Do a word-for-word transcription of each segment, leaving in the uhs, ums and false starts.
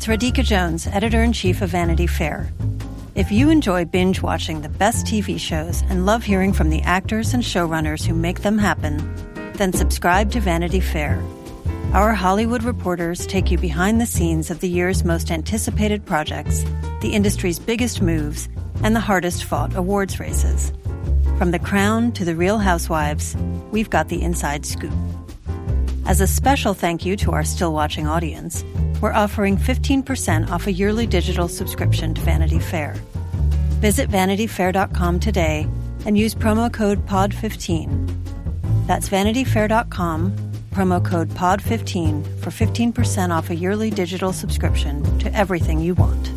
It's Radhika Jones, Editor-in-Chief of Vanity Fair. If you enjoy binge-watching the best T V shows and love hearing from the actors and showrunners who make them happen, then subscribe to Vanity Fair. Our Hollywood reporters take you behind the scenes of the year's most anticipated projects, the industry's biggest moves, and the hardest-fought awards races. From The Crown to The Real Housewives, we've got the inside scoop. As a special thank you to our still-watching audience, we're offering fifteen percent off a yearly digital subscription to Vanity Fair. Visit vanity fair dot com today and use promo code P O D fifteen. That's vanity fair dot com, promo code P O D fifteen for fifteen percent off a yearly digital subscription to everything you want.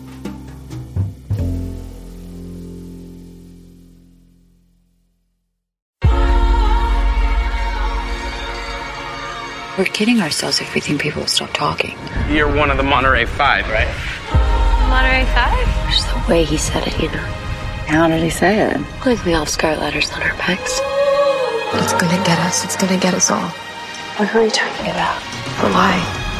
We're kidding ourselves if we think people will stop talking. You're one of the Monterey Five, right? Monterey Five? Just the way he said it, you know. How did he say it? Like we all have scarlet letters on our pecs. It's gonna get us. It's gonna get us all. What are you talking about? Or why?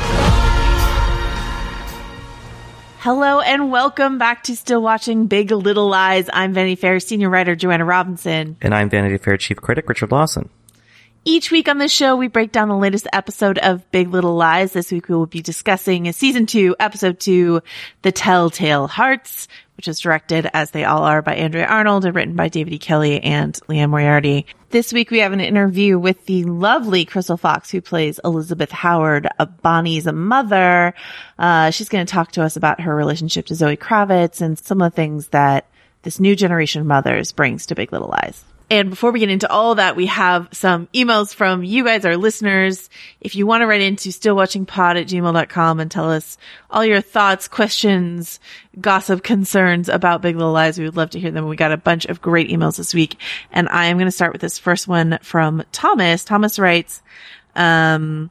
Hello and welcome back to Still Watching Big Little Lies. I'm Vanity Fair senior writer Joanna Robinson. And I'm Vanity Fair chief critic Richard Lawson. Each week on this show, we break down the latest episode of Big Little Lies. This week, we will be discussing season two, episode two, The Telltale Hearts, which is directed, as they all are, by Andrea Arnold and written by David E. Kelley and Liane Moriarty. This week, we have an interview with the lovely Crystal Fox, who plays Elizabeth Howard, Bonnie's mother. Uh, she's going to talk to us about her relationship to Zoe Kravitz and some of the things that this new generation of mothers brings to Big Little Lies. And before we get into all of that, we have some emails from you guys, our listeners. If you want to write into stillwatchingpod at gmail dot com and tell us all your thoughts, questions, gossip, concerns about Big Little Lies, we would love to hear them. We got a bunch of great emails this week. And I am going to start with this first one from Thomas. Thomas writes, um,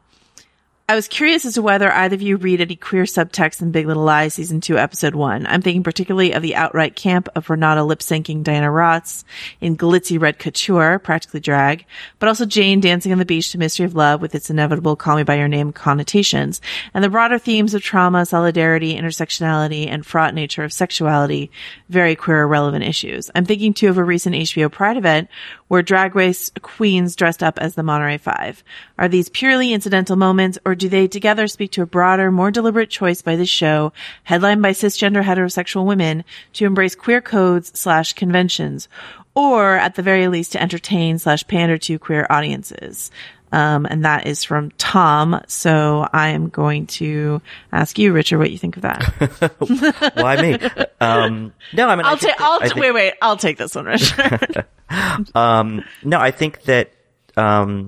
I was curious as to whether either of you read any queer subtext in Big Little Lies season two, episode one. I'm thinking particularly of the outright camp of Renata lip-syncing Diana Ross in glitzy red couture, practically drag, but also Jane dancing on the beach to Mystery of Love with its inevitable Call Me By Your Name connotations, and the broader themes of trauma, solidarity, intersectionality, and fraught nature of sexuality, very queer relevant issues. I'm thinking too of a recent H B O Pride event where drag race queens dressed up as the Monterey Five. Are these purely incidental moments, or do they together speak to a broader, more deliberate choice by this show, headlined by cisgender heterosexual women, to embrace queer codes slash conventions, or at the very least to entertain slash pander to queer audiences? Um, and that is from Tom. So I am going to ask you, Richard, what you think of that. Why me? Um, no, I mean, I'll I think take, I'll, that, I think, wait, wait, I'll take this one, Richard. um, no, I think that, um,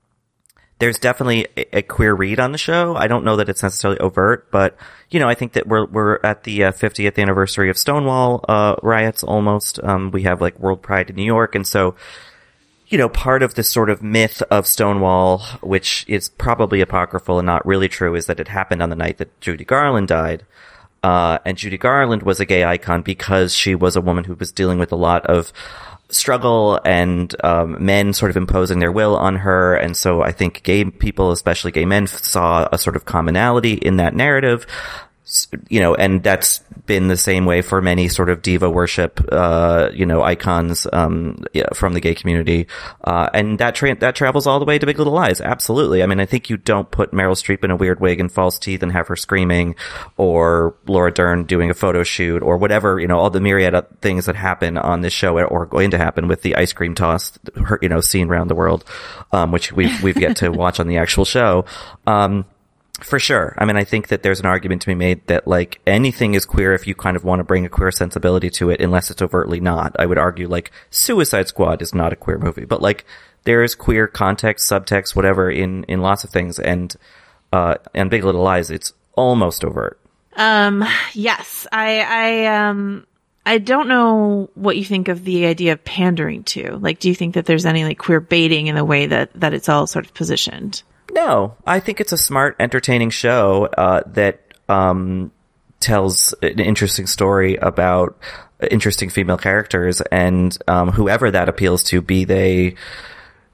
there's definitely a, a queer read on the show. I don't know that it's necessarily overt, but, you know, I think that we're, we're at the uh, fiftieth anniversary of Stonewall, uh, riots almost. Um, we have like World Pride in New York. And so, you know, part of this sort of myth of Stonewall, which is probably apocryphal and not really true, is that it happened on the night that Judy Garland died. Uh, and Judy Garland was a gay icon because she was a woman who was dealing with a lot of struggle and um, men sort of imposing their will on her. And so I think gay people, especially gay men, saw a sort of commonality in that narrative. You know, and that's been the same way for many sort of diva worship, uh, you know, icons, um, from the gay community. Uh, and that tra- that travels all the way to Big Little Lies. Absolutely. I mean, I think you don't put Meryl Streep in a weird wig and false teeth and have her screaming, or Laura Dern doing a photo shoot, or whatever, you know, all the myriad of things that happen on this show or going to happen with the ice cream toss, you know, seen around the world, um, which we've, we've yet to watch on the actual show. Um, For sure. I mean, I think that there's an argument to be made that, like, anything is queer if you kind of want to bring a queer sensibility to it, unless it's overtly not. I would argue, like, Suicide Squad is not a queer movie, but, like, there is queer context, subtext, whatever, in, in lots of things. And, uh, and Big Little Lies, it's almost overt. Um, yes. I, I, um, I don't know what you think of the idea of pandering to. Like, do you think that there's any, like, queer baiting in the way that, that it's all sort of positioned? No, I think it's a smart, entertaining show, uh, that, um, tells an interesting story about interesting female characters, and, um, whoever that appeals to, be they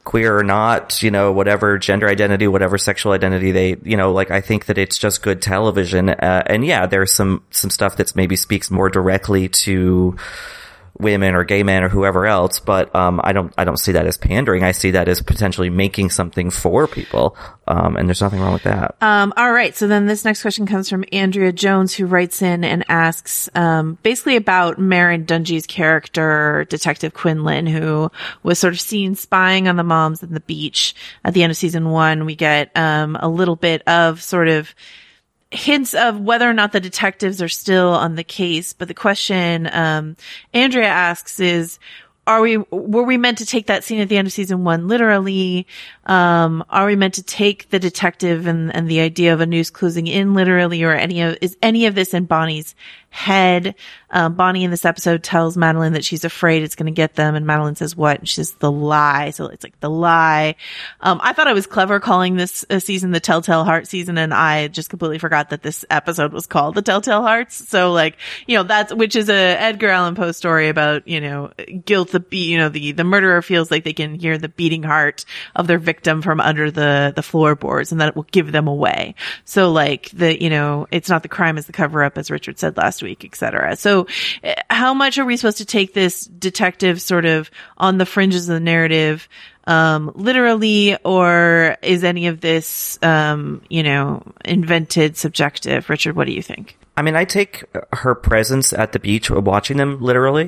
queer or not, you know, whatever gender identity, whatever sexual identity they, you know, like I think that it's just good television. Uh, and yeah, there's some, some stuff that's maybe speaks more directly to women or gay men or whoever else, but um I don't I don't see that as pandering. I see that as potentially making something for people. Um and there's nothing wrong with that. Um all right, so then this next question comes from Andrea Jones, who writes in and asks um basically about Meryn Dungey's character, Detective Quinlan, who was sort of seen spying on the moms on the beach at the end of season one. We get um a little bit of sort of hints of whether or not the detectives are still on the case. But the question, um, Andrea asks is, are we, were we meant to take that scene at the end of season one literally? Um, are we meant to take the detective and, and the idea of a noose closing in literally, or any of, is any of this in Bonnie's head? Um, Bonnie in this episode tells Madeline that she's afraid it's going to get them. And Madeline says, what? And she says, the lie. So it's like the lie. Um, I thought I was clever calling this uh, season the Telltale Heart season. And I just completely forgot that this episode was called the Telltale Hearts. So like, you know, that's, which is a Edgar Allan Poe story about, you know, guilt, the, you know, the, the murderer feels like they can hear the beating heart of their victim from under the, the floorboards, and that it will give them away. So like the, you know, it's not the crime, it's the cover up, as Richard said last week, et cetera. So how much are we supposed to take this detective sort of on the fringes of the narrative, um, literally, or is any of this, um, you know, invented, subjective? Richard, what do you think? I mean, I take her presence at the beach watching them literally.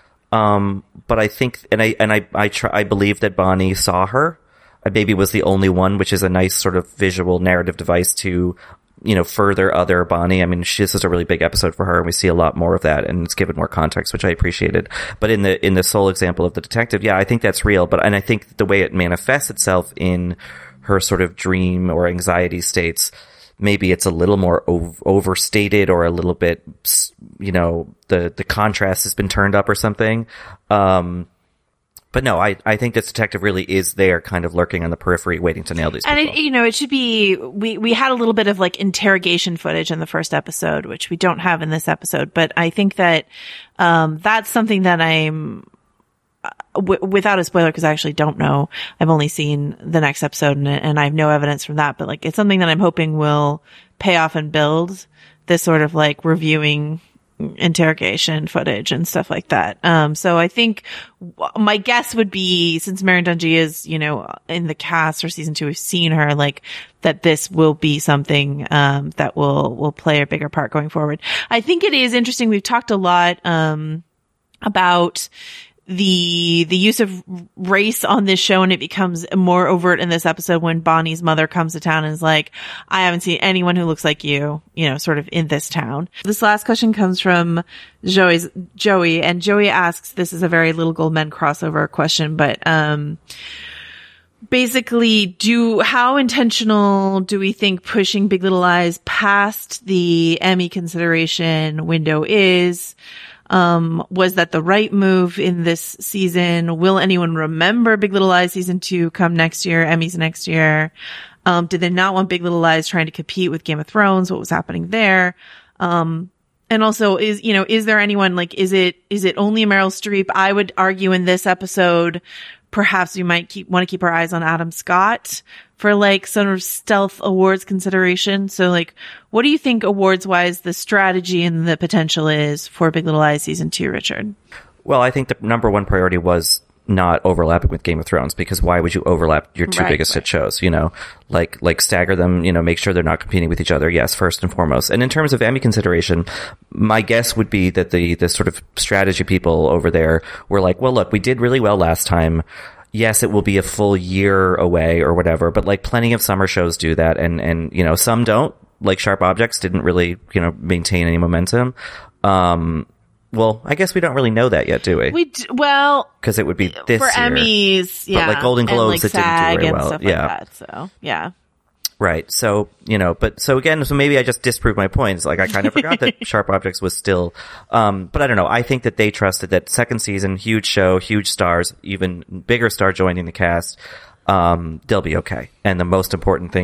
Um, but I think, and I, and I, I try, I believe that Bonnie saw her. Maybe was the only one, which is a nice sort of visual narrative device to, you know, further other Bonnie. I mean, she, this is a really big episode for her, and we see a lot more of that, and it's given more context, which I appreciated. But in the, in the sole example of the detective, yeah, I think that's real. But, and I think the way it manifests itself in her sort of dream or anxiety states, maybe it's a little more ov- overstated or a little bit, you know, the, the contrast has been turned up or something. Um, But no, I, I think this detective really is there kind of lurking on the periphery waiting to nail these people. And, it, you know, it should be, we, we had a little bit of like interrogation footage in the first episode, which we don't have in this episode. But I think that, um, that's something that I'm, w- without a spoiler, because I actually don't know. I've only seen the next episode and, and I have no evidence from that. But like, it's something that I'm hoping will pay off and build this sort of like reviewing interrogation footage and stuff like that. Um, so I think my guess would be, since Meryn Dungey is, you know, in the cast for season two, we've seen her, like, that this will be something, um, that will, will play a bigger part going forward. I think it is interesting. We've talked a lot, um, about the, the use of race on this show, and it becomes more overt in this episode when Bonnie's mother comes to town and is like, I haven't seen anyone who looks like you, you know, sort of in this town. This last question comes from Joey's, Joey, and Joey asks, this is a very Little Gold Men crossover question, but, um, basically, do, how intentional do we think pushing Big Little Lies past the Emmy consideration window is? Um, was that the right move in this season? Will anyone remember Big Little Lies season two come next year, Emmys next year? Um, did they not want Big Little Lies trying to compete with Game of Thrones? What was happening there? Um, and also is, you know, is there anyone, like, is it, is it only Meryl Streep? I would argue in this episode, perhaps we might keep, want to keep our eyes on Adam Scott for like sort of stealth awards consideration. So like, what do you think awards wise the strategy and the potential is for Big Little Lies season two, Richard? Well, I think the number one priority was not overlapping with Game of Thrones, because why would you overlap your two right, biggest right. hit shows? You know, like, like stagger them, you know, make sure they're not competing with each other. Yes, first and foremost. And in terms of Emmy consideration, my guess would be that the, the sort of strategy people over there were like, well, look, we did really well last time. Yes, it will be a full year away or whatever, but like plenty of summer shows do that. And, and, you know, some don't, like Sharp Objects didn't really, you know, maintain any momentum. Um, well, I guess we don't really know that yet, do we? We, d- well, cause it would be this for year. Emmys, yeah. But like Golden Globes, and, like, it didn't do very and well. Stuff yeah. like that, so, yeah. Right. So, you know, but so again, so maybe I just disproved my points. Like I kind of forgot that Sharp Objects was still, um, but I don't know. I think that they trusted that second season, huge show, huge stars, even bigger star joining the cast. Um, they'll be okay. And the most important thing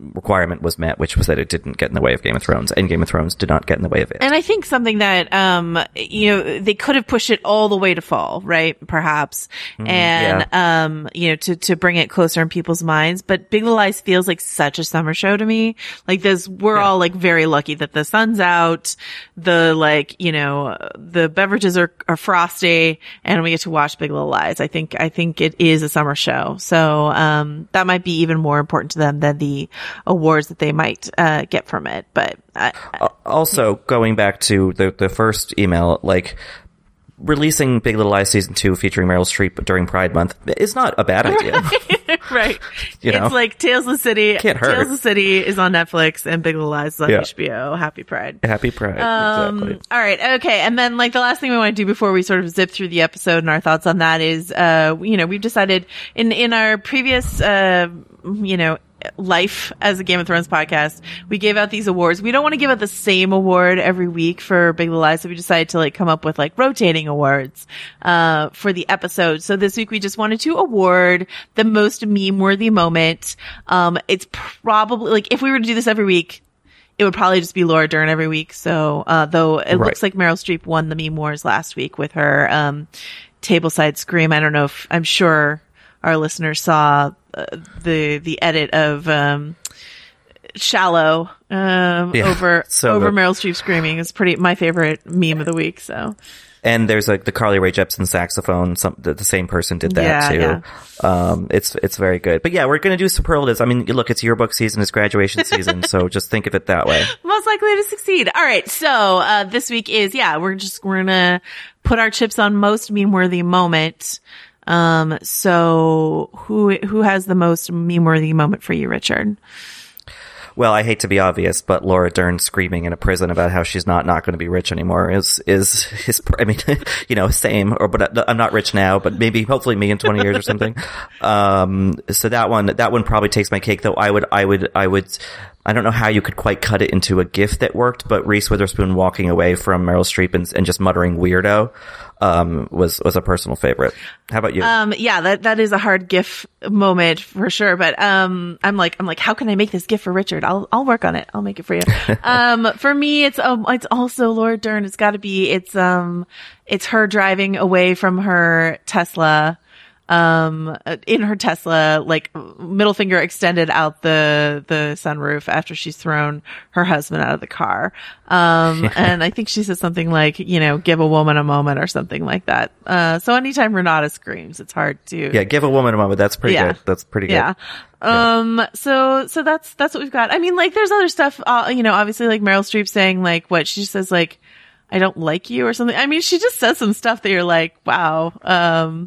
requirement was met, which was that it didn't get in the way of Game of Thrones, and Game of Thrones did not get in the way of it. And I think something that, um, you know, they could have pushed it all the way to fall, right? Perhaps. Mm, and, yeah. um, you know, to, to bring it closer in people's minds. But Big Little Lies feels like such a summer show to me. Like this, we're yeah. all like very lucky that the sun's out, the like, you know, the beverages are, are frosty, and we get to watch Big Little Lies. I think, I think it is a summer show. So, um, that might be even more important to them than the awards that they might, uh, get from it. But, I, I, also going back to the, the first email, like, releasing Big Little Lies season two featuring Meryl Streep during Pride Month is not a bad idea. Right. right. You know? It's like Tales of the City. Can't hurt. Tales of the City is on Netflix and Big Little Lies is on yeah. H B O. Happy Pride. Happy Pride. Um, exactly. All right. Okay. And then like the last thing we want to do before we sort of zip through the episode and our thoughts on that is, uh, you know, we've decided in, in our previous, uh, you know, life as a Game of Thrones podcast, we gave out these awards. We don't want to give out the same award every week for Big Little Lies, so we decided to like come up with like rotating awards uh for the episode. So this week we just wanted to award the most meme-worthy moment. Um it's probably like if we were to do this every week, it would probably just be Laura Dern every week. So uh though it right. looks like Meryl Streep won the meme wars last week with her um tableside scream. I don't know if I'm sure our listeners saw uh, the the edit of um, "Shallow" um, yeah, over so over the- Meryl Streep screaming. It's pretty my favorite meme of the week. So, and there's like the Carly Rae Jepsen saxophone. Some the, the same person did that yeah, too. Yeah. Um, it's it's very good. But yeah, we're gonna do superlatives. I mean, look, it's yearbook season, it's graduation season, so just think of it that way. Most likely to succeed. All right, so uh, this week is yeah, we're just we're gonna put our chips on most meme-worthy moment. Um, so who, who has the most meme-worthy moment for you, Richard? Well, I hate to be obvious, but Laura Dern screaming in a prison about how she's not, not going to be rich anymore is, is his, I mean, you know, same, or, but I'm not rich now, but maybe, hopefully me in twenty years or something. Um, so that one, that one probably takes my cake, though. I would, I would, I would, I don't know how you could quite cut it into a GIF that worked, but Reese Witherspoon walking away from Meryl Streep and, and just muttering weirdo, um, was, was a personal favorite. How about you? Um, yeah, that, that is a hard GIF moment for sure. But, um, I'm like, I'm like, how can I make this GIF for Richard? I'll, I'll work on it. I'll make it for you. um, for me, it's, um, it's also Laura Dern. It's gotta be, it's, um, it's her driving away from her Tesla. Um, in her Tesla, like middle finger extended out the, the sunroof after she's thrown her husband out of the car. Um, and I think she says something like, you know, give a woman a moment or something like that. Uh, so anytime Renata screams, it's hard to. Yeah, give a woman a moment. That's pretty yeah. good. That's pretty good. Yeah. Um, yeah. so, so that's, that's what we've got. I mean, like there's other stuff, uh, you know, obviously like Meryl Streep saying like what she says, like, I don't like you or something. I mean, she just says some stuff that you're like, wow. Um,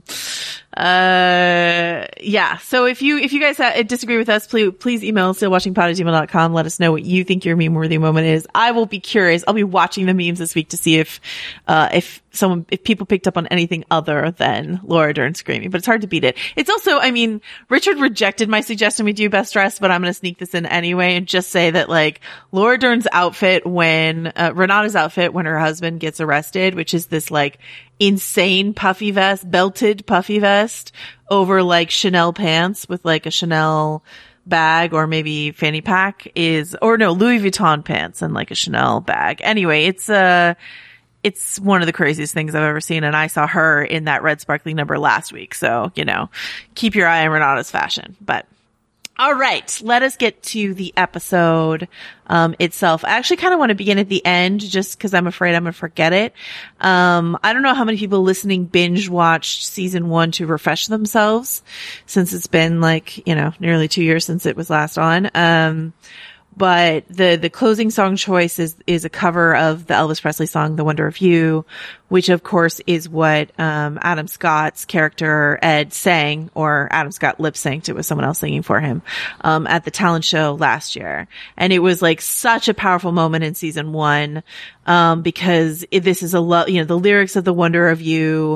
uh, yeah. So if you, if you guys ha- disagree with us, please, please email stillwatchingpod at gmail dot com. Let us know what you think your meme-worthy moment is. I will be curious. I'll be watching the memes this week to see if, uh, if someone, if people picked up on anything other than Laura Dern screaming, but it's hard to beat it. It's also, I mean, Richard rejected my suggestion we do best dressed, but I'm going to sneak this in anyway and just say that like Laura Dern's outfit when, uh, Renata's outfit when her husband gets arrested, which is this like insane puffy vest, belted puffy vest over like Chanel pants with like a Chanel bag or maybe fanny pack is, or no, Louis Vuitton pants and like a Chanel bag. Anyway, it's, uh, it's one of the craziest things I've ever seen. And I saw her in that red sparkly number last week. So, you know, keep your eye on Renata's fashion, but all right, let us get to the episode um itself. I actually kind of want to begin at the end just because I'm afraid I'm going to forget it. Um I don't know how many people listening binge watched season one to refresh themselves since it's been like, you know, nearly two years since it was last on. Um But the, the closing song choice is, is a cover of the Elvis Presley song, The Wonder of You, which of course is what, um, Adam Scott's character Ed sang, or Adam Scott lip synced. It was someone else singing for him, um, at the talent show last year. And it was like such a powerful moment in season one, um, because it, this is a lo- you know, the lyrics of The Wonder of You,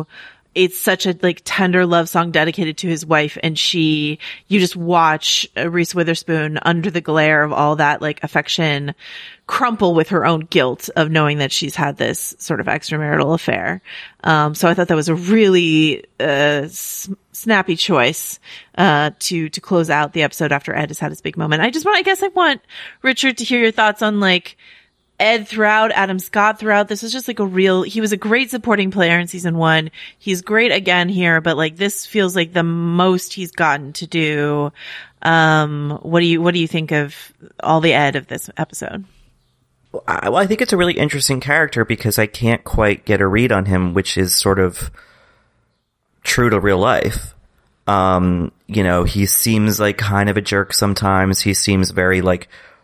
it's such a like tender love song dedicated to his wife, and she, you just watch Reese Witherspoon under the glare of all that like affection crumple with her own guilt of knowing that she's had this sort of extramarital affair. Um, so I thought that was a really uh, s- snappy choice uh, to to close out the episode after Ed has had his big moment. I just want, I guess, I want Richard to hear your thoughts on like Ed throughout, Adam Scott throughout. This was just like a real, he was a great supporting player in season one. He's great again here, but like this feels like the most he's gotten to do. Um, what do you, what do you think of all the Ed of this episode? I, well, I think it's a really interesting character because I can't quite get a read on him, which is sort of true to real life. Um, you know, he seems like kind of a jerk sometimes. He seems very like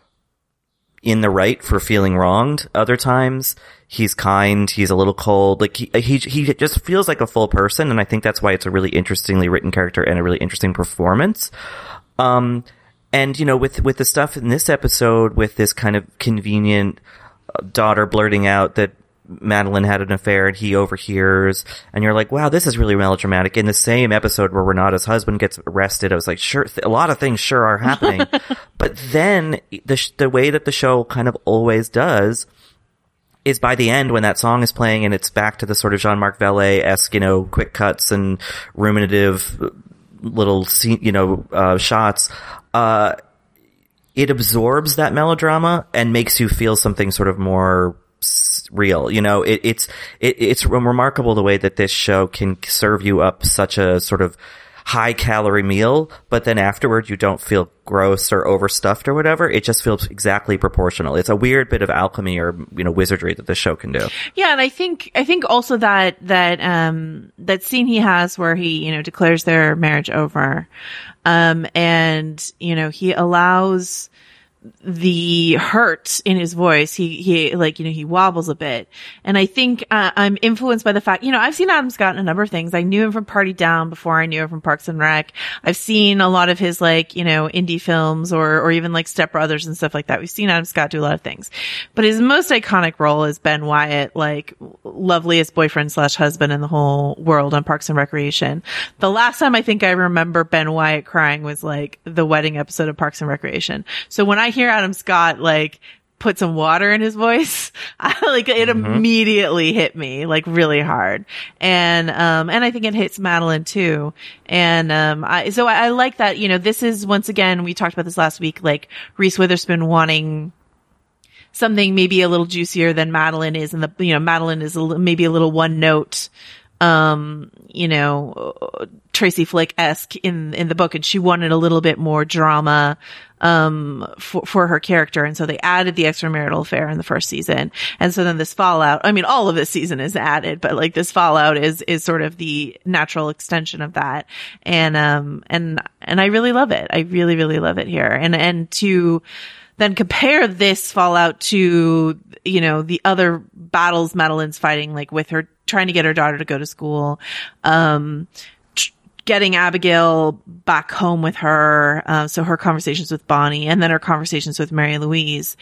in the right for feeling wronged. Other times he's kind, he's a little cold. Like he, he, he just feels like a full person. And I think that's why it's a really interestingly written character and a really interesting performance. Um, and you know, with, with the stuff in this episode, with this kind of convenient daughter blurting out that Madeline had an affair and he overhears, and you're like, wow, this is really melodramatic. In the same episode where Renata's husband gets arrested, I was like, sure, th- a lot of things sure are happening. But then the sh- the way that the show kind of always does is by the end when that song is playing and it's back to the sort of Jean-Marc Vallée-esque, you know, quick cuts and ruminative little scene, you know, uh, shots, uh, it absorbs that melodrama and makes you feel something sort of more real. You know, it, it's, it, it's remarkable the way that this show can serve you up such a sort of high calorie meal, but then afterward you don't feel gross or overstuffed or whatever. It just feels exactly proportional. It's a weird bit of alchemy or, you know, wizardry that this show can do. Yeah. And I think, I think also that, that, um, that scene he has where he, you know, declares their marriage over, um, and, you know, he allows the hurt in his voice. He, he, like, you know, he wobbles a bit. And I think, uh, I'm influenced by the fact, you know, I've seen Adam Scott in a number of things. I knew him from Party Down before I knew him from Parks and Rec. I've seen a lot of his, like, you know, indie films or, or even like Step Brothers and stuff like that. We've seen Adam Scott do a lot of things. But his most iconic role is Ben Wyatt, like, loveliest boyfriend slash husband in the whole world on Parks and Recreation. The last time I think I remember Ben Wyatt crying was like the wedding episode of Parks and Recreation. So when I hear Adam Scott like put some water in his voice, I, like it mm-hmm. immediately hit me like really hard. And um and I think it hits Madeline too. And um I so I, I like that, you know, this is once again, we talked about this last week, like Reese Witherspoon wanting something maybe a little juicier than Madeline is, and the, you know, Madeline is a, maybe a little one note um you know Tracy Flick-esque in in the book, and she wanted a little bit more drama um for for her character, and so they added the extramarital affair in the first season. And so then this fallout, I mean all of this season is added, but like this fallout is is sort of the natural extension of that. And um and and I really love it. I really really love it here. And and to then compare this fallout to, you know, the other battles Madeline's fighting, like with her trying to get her daughter to go to school, um, tr- getting Abigail back home with her. Uh, so her conversations with Bonnie, and then her conversations with Mary Louise,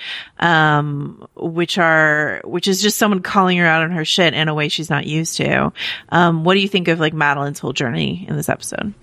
um, which are, which is just someone calling her out on her shit in a way she's not used to. Um, what do you think of like Madeline's whole journey in this episode?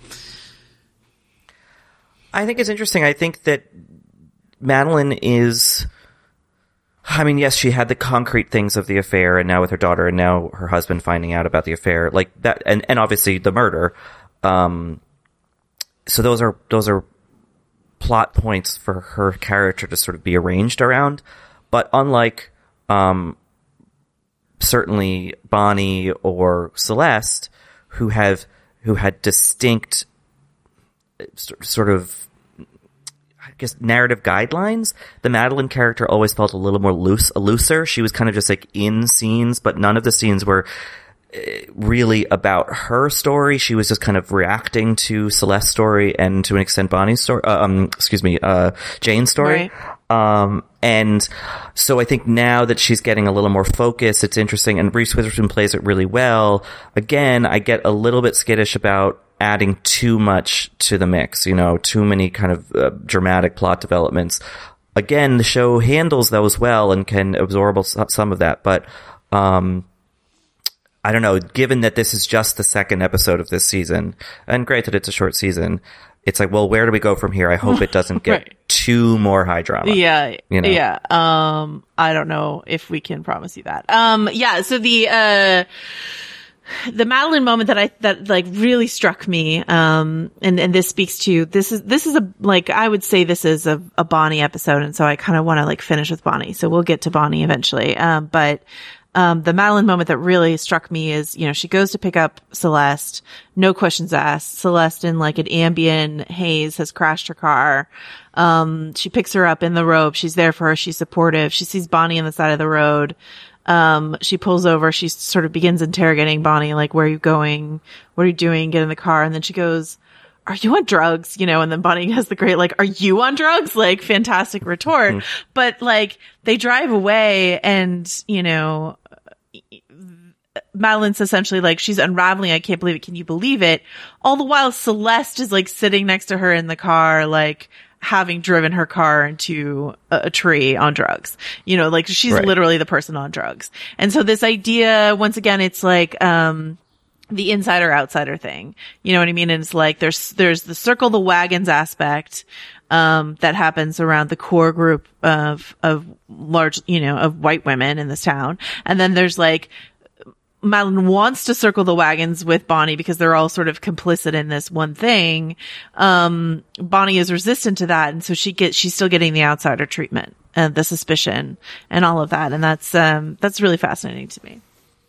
I think it's interesting. I think that Madeline is, I mean, yes, she had the concrete things of the affair, and now with her daughter, and now her husband finding out about the affair, like that, and, and obviously the murder. Um, so those are, those are plot points for her character to sort of be arranged around. But unlike, um, certainly Bonnie or Celeste, who have, who had distinct sort of, I guess, narrative guidelines, the Madeline character always felt a little more loose, looser. She was kind of just like in scenes, but none of the scenes were really about her story. She was just kind of reacting to Celeste's story and to an extent Bonnie's story, uh, um, excuse me, uh, Jane's story. Right. Um, and so I think now that she's getting a little more focus, it's interesting, and Reese Witherspoon plays it really well. Again, I get a little bit skittish about adding too much to the mix, you know, too many kind of uh, dramatic plot developments. Again, the show handles those well and can absorb some of that, but um I don't know, given that this is just the second episode of this season, and granted it's a short season, it's like, well, where do we go from here? I hope it doesn't get right. two more high drama. Yeah. You know? Yeah. Um, I don't know if we can promise you that. Um, yeah. So the, uh, the Madeline moment that I, that like really struck me, um, and, and this speaks to, this is, this is a, like, I would say this is a, a Bonnie episode. And so I kind of want to like finish with Bonnie. So we'll get to Bonnie eventually. Um, but, Um, the Madeline moment that really struck me is, you know, she goes to pick up Celeste, no questions asked. Celeste in like an Ambien haze has crashed her car. Um, she picks her up in the robe. She's there for her. She's supportive. She sees Bonnie on the side of the road. Um, she pulls over. She sort of begins interrogating Bonnie, like, where are you going? What are you doing? Get in the car. And then she goes, are you on drugs? You know, and then Bonnie has the great, like, are you on drugs? Like, fantastic retort. Mm. But like, they drive away and, you know, Madeline's essentially like, she's unraveling. I can't believe it. Can you believe it? All the while Celeste is like sitting next to her in the car, like having driven her car into a, a tree on drugs. You know, like she's right. literally the person on drugs. And so this idea, once again, it's like, um, the insider outsider thing. You know what I mean? And it's like, there's, there's the circle the wagons aspect, um, that happens around the core group of, of large, you know, of white women in this town. And then there's like, Madeline wants to circle the wagons with Bonnie because they're all sort of complicit in this one thing. Um, Bonnie is resistant to that. And so she gets, she's still getting the outsider treatment and the suspicion and all of that. And that's, um, that's really fascinating to me.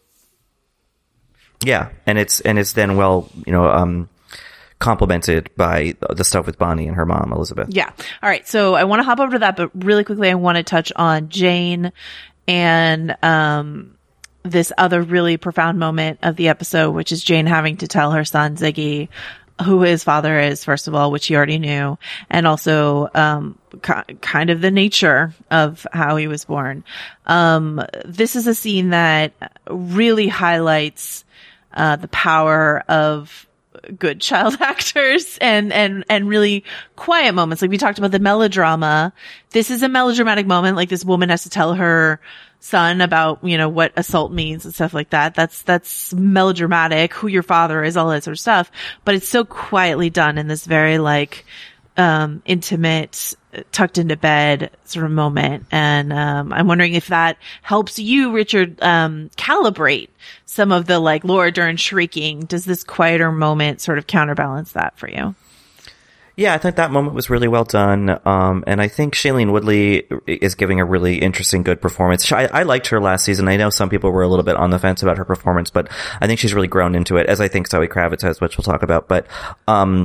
Yeah. And it's, and it's then, well, you know, um, complemented by the stuff with Bonnie and her mom, Elizabeth. Yeah. All right. So I want to hop over to that, but really quickly, I want to touch on Jane and, um, this other really profound moment of the episode, which is Jane having to tell her son, Ziggy, who his father is, first of all, which he already knew, and also, um, ki- kind of the nature of how he was born. Um, this is a scene that really highlights, uh, the power of good child actors and, and, and really quiet moments. Like we talked about the melodrama. This is a melodramatic moment. Like this woman has to tell her son about, you know, what assault means and stuff like that. That's, that's melodramatic, who your father is, all that sort of stuff. But it's so quietly done in this very like, um, intimate, tucked into bed sort of moment. And, um, I'm wondering if that helps you, Richard, um, calibrate some of the like Laura Dern shrieking. Does this quieter moment sort of counterbalance that for you? Yeah, I think that moment was really well done. Um, and I think Shailene Woodley is giving a really interesting, good performance. I, I liked her last season. I know some people were a little bit on the fence about her performance, but I think she's really grown into it, as I think Zoe Kravitz has, which we'll talk about. But, um,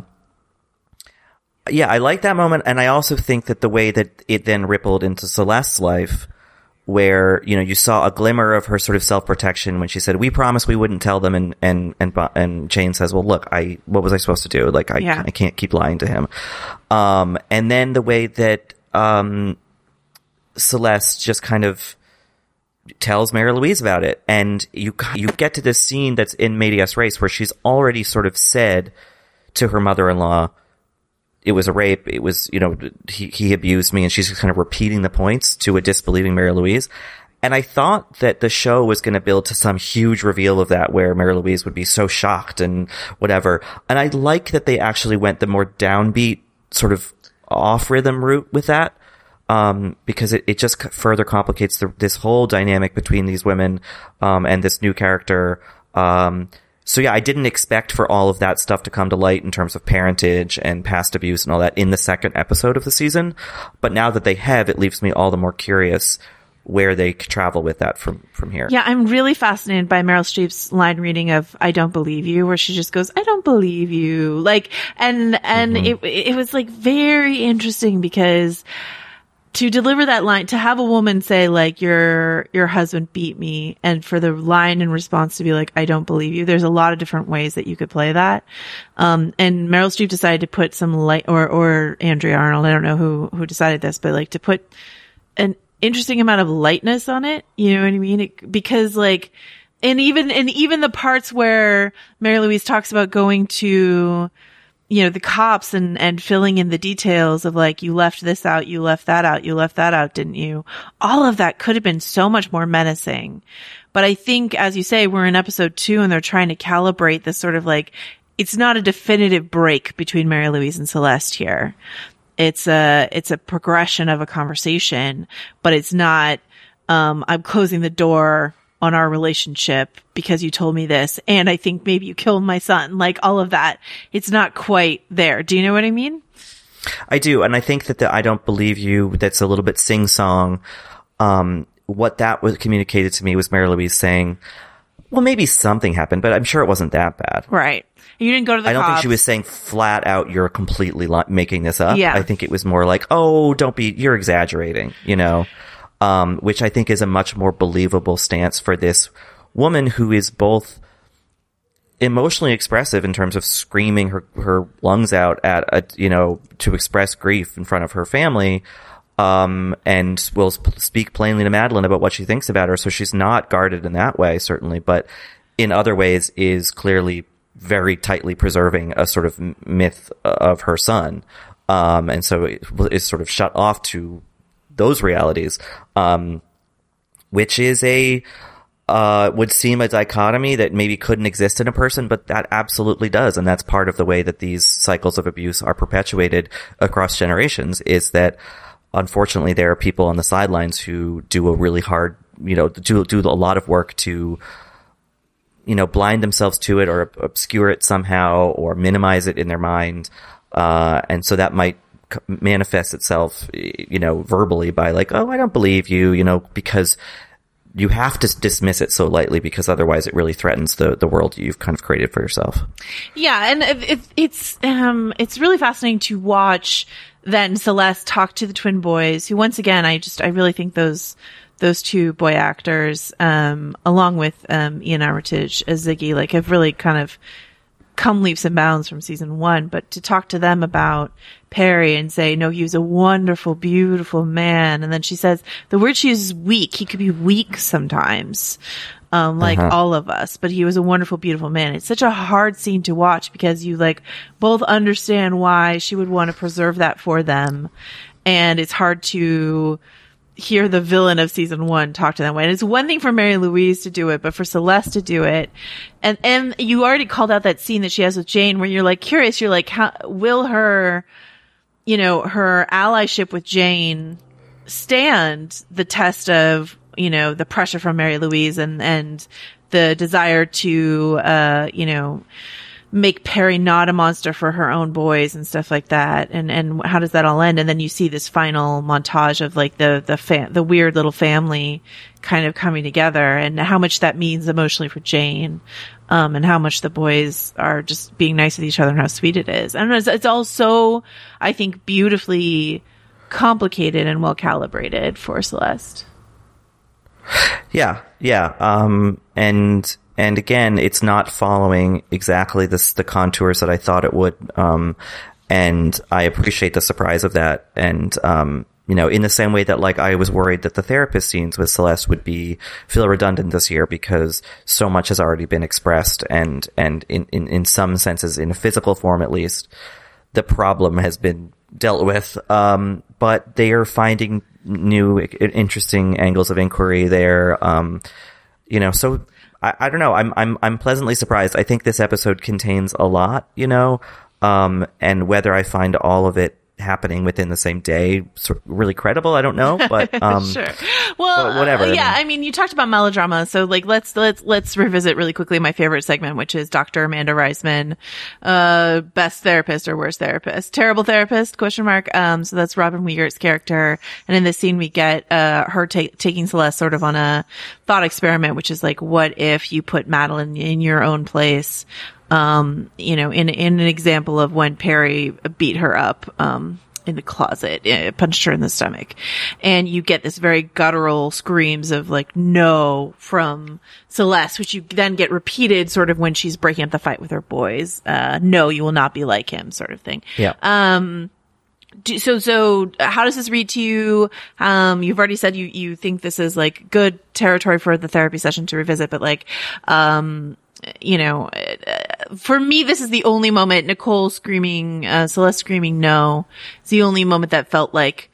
yeah, I like that moment. And I also think that the way that it then rippled into Celeste's life, where, you know, you saw a glimmer of her sort of self-protection when she said, we promised we wouldn't tell them. And, and, and, and Jane says, well, look, I, what was I supposed to do? Like, I, yeah. I can't keep lying to him. Um, and then the way that, um, Celeste just kind of tells Mary Louise about it. And you, you get to this scene that's in Medias Res where she's already sort of said to her mother-in-law, it was a rape. It was, you know, he, he abused me, and she's just kind of repeating the points to a disbelieving Mary Louise. And I thought that the show was going to build to some huge reveal of that where Mary Louise would be so shocked and whatever. And I like that they actually went the more downbeat sort of off rhythm route with that. Um, because it, it just further complicates the, this whole dynamic between these women, um, and this new character. Um, So yeah, I didn't expect for all of that stuff to come to light in terms of parentage and past abuse and all that in the second episode of the season. But now that they have, it leaves me all the more curious where they travel with that from, from here. Yeah, I'm really fascinated by Meryl Streep's line reading of I Don't Believe You, where she just goes, I don't believe you. Like, and, and mm-hmm. it, it was like very interesting because to deliver that line, to have a woman say like, your, your husband beat me, and for the line in response to be like, I don't believe you. There's a lot of different ways that you could play that. Um, and Meryl Streep decided to put some light, or, or Andrea Arnold, I don't know who, who decided this, but like to put an interesting amount of lightness on it. You know what I mean? It, because like, and even, and even the parts where Mary Louise talks about going to, you know, the cops and, and filling in the details of like, you left this out, you left that out, you left that out, didn't you? All of that could have been so much more menacing. But I think, as you say, we're in episode two and they're trying to calibrate this sort of like, it's not a definitive break between Mary Louise and Celeste here. It's a, it's a progression of a conversation, but it's not, um, I'm closing the door on our relationship because you told me this. And I think maybe you killed my son. Like all of that. It's not quite there. Do you know what I mean? I do. And I think that the I don't believe you, that's a little bit sing song. Um, what that was communicated to me was Mary Louise saying, well, maybe something happened, but I'm sure it wasn't that bad. Right. You didn't go to the I don't cops. think she was saying flat out, you're completely li- making this up. Yeah. I think it was more like, oh, don't be, you're exaggerating, you know, um, which I think is a much more believable stance for this woman who is both emotionally expressive in terms of screaming her, her lungs out at, a, you know, to express grief in front of her family, um, and will sp- speak plainly to Madeline about what she thinks about her. So she's not guarded in that way, certainly, but in other ways is clearly very tightly preserving a sort of myth of her son. Um, and so it is sort of shut off to those realities, um, which is a, uh, would seem a dichotomy that maybe couldn't exist in a person, but that absolutely does. And that's part of the way that these cycles of abuse are perpetuated across generations, is that unfortunately there are people on the sidelines who do a really hard, you know, do, do a lot of work to, you know, blind themselves to it or obscure it somehow or minimize it in their mind. Uh, and so that might c- manifest itself, you know, verbally by like, oh, I don't believe you, you know, because you have to dismiss it so lightly because otherwise it really threatens the, the world you've kind of created for yourself. Yeah. And it, it, it's, um, it's really fascinating to watch then Celeste talk to the twin boys who, once again, I just, I really think those, those two boy actors, um, along with, um, Ian Armitage as Ziggy, like have really kind of come leaps and bounds from season one. But to talk to them about Perry and say, no, he was a wonderful, beautiful man. And then she says the word she uses is weak. He could be weak sometimes, um, like uh-huh. all of us, but he was a wonderful, beautiful man. It's such a hard scene to watch because you like both understand why she would want to preserve that for them. And it's hard to hear the villain of season one talk to them. And it's one thing for Mary Louise to do it, but for Celeste to do it. And, and you already called out that scene that she has with Jane where you're like curious, you're like, how will her, you know, her allyship with Jane stand the test of, you know, the pressure from Mary Louise and, and the desire to, uh, you know, make Perry not a monster for her own boys and stuff like that. And, and how does that all end? And then you see this final montage of like the, the fa- the weird little family kind of coming together and how much that means emotionally for Jane. Um, and how much the boys are just being nice with each other and how sweet it is. I don't know. It's, it's all so, I think, beautifully complicated and well calibrated for Celeste. Yeah. Yeah. Um, and, And again, it's not following exactly this, the contours that I thought it would. Um, and I appreciate the surprise of that. And, um, you know, in the same way that like I was worried that the therapist scenes with Celeste would be, feel redundant this year because so much has already been expressed and, and in, in, in some senses, in a physical form at least, the problem has been dealt with. Um, but they are finding new, interesting angles of inquiry there. Um, you know, so, I, I don't know. I'm, I'm, I'm pleasantly surprised. I think this episode contains a lot, you know, um, and whether I find all of it happening within the same day sort of really credible, I don't know, but, um, sure. Well, but whatever. Uh, yeah. I mean, I mean, you talked about melodrama. So like, let's, let's, let's revisit really quickly my favorite segment, which is Doctor Amanda Reisman, uh, best therapist or worst therapist, terrible therapist, question mark. Um, so that's Robin Wiegert's character. And in this scene, we get, uh, her ta- taking Celeste sort of on a thought experiment, which is like, what if you put Madeline in your own place? Um, you know, in, in an example of when Perry beat her up, um, in the closet, uh, punched her in the stomach. And you get this very guttural screams of like, no, from Celeste, which you then get repeated sort of when she's breaking up the fight with her boys. Uh, no, you will not be like him sort of thing. Yeah. Um, do, so, so how does this read to you? Um, you've already said you, you think this is like good territory for the therapy session to revisit, but like, um, you know, for me, this is the only moment Nicole screaming, uh, Celeste screaming no. It's the only moment that felt like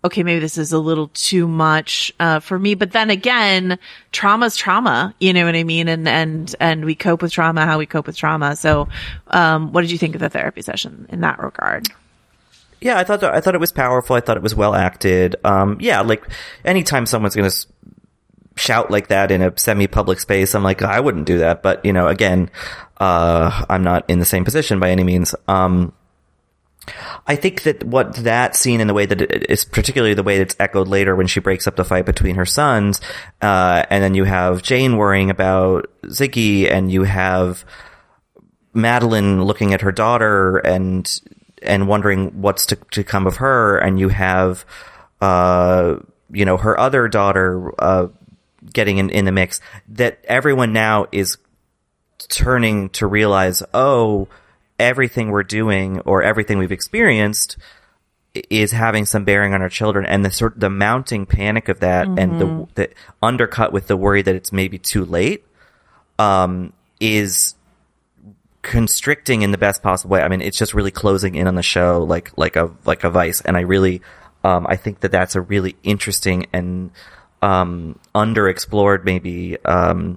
okay, maybe this is a little too much, uh, for me. But then again, trauma's trauma, you know what I mean? And, and, and we cope with trauma, how we cope with trauma. So, um, what did you think of the therapy session in that regard? Yeah, I thought that, I thought it was powerful. I thought it was well acted. Um, yeah, like anytime someone's going to s- shout like that in a semi-public space, I'm like, I wouldn't do that. But, you know, again, uh, I'm not in the same position by any means. Um, I think that what that scene and the way that it is, particularly the way that's echoed later when she breaks up the fight between her sons, uh, and then you have Jane worrying about Ziggy, and you have Madeline looking at her daughter and, and wondering what's to, to come of her, and you have, uh, you know, her other daughter, uh, getting in, in the mix, that everyone now is turning to realize, oh, everything we're doing or everything we've experienced is having some bearing on our children, and the sort the mounting panic of that, mm-hmm. and the, the undercut with the worry that it's maybe too late, um, is constricting in the best possible way. I mean, it's just really closing in on the show like like a like a vice, and I really, um, I think that that's a really interesting and um, underexplored maybe um,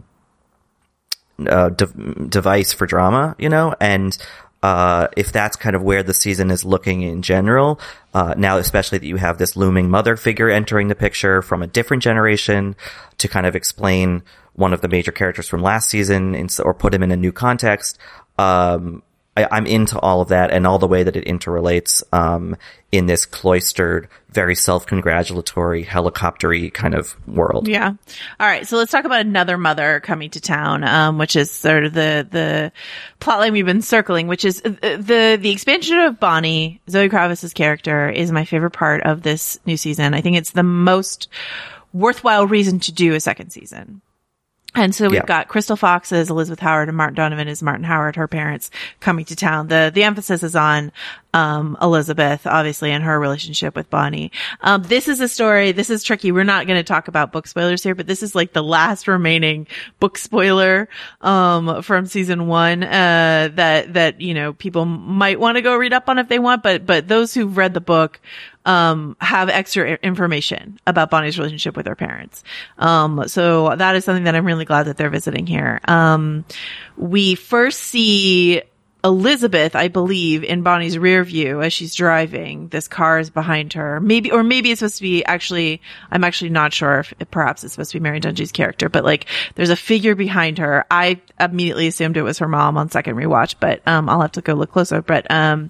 uh, de- device for drama, you know, and. Uh, if that's kind of where the season is looking in general, uh, now especially that you have this looming mother figure entering the picture from a different generation to kind of explain one of the major characters from last season in, or put him in a new context, um, I, I'm into all of that and all the way that it interrelates um, in this cloistered, very self-congratulatory, helicopter-y kind of world. Yeah. All right. So let's talk about another mother coming to town, um, which is sort of the the plotline we've been circling, which is the the expansion of Bonnie. Zoe Kravitz's character is my favorite part of this new season. I think it's the most worthwhile reason to do a second season. And so we've yeah. got Crystal Fox as Elizabeth Howard and Martin Donovan as Martin Howard, her parents, coming to town. The the emphasis is on um Elizabeth, obviously, and her relationship with Bonnie. Um this is a story, this is tricky. We're not going to talk about book spoilers here, but this is like the last remaining book spoiler um from season one uh that that you know people might want to go read up on if they want, but but those who've read the book um, have extra information about Bonnie's relationship with her parents. Um, so that is something that I'm really glad that they're visiting here. Um, we first see Elizabeth, I believe, in Bonnie's rear view as she's driving. This car is behind her. Maybe, or maybe it's supposed to be actually, I'm actually not sure if it, perhaps it's supposed to be Mary Dungy's character, but like there's a figure behind her. I immediately assumed it was her mom on second rewatch, but, um, I'll have to go look closer. But, um,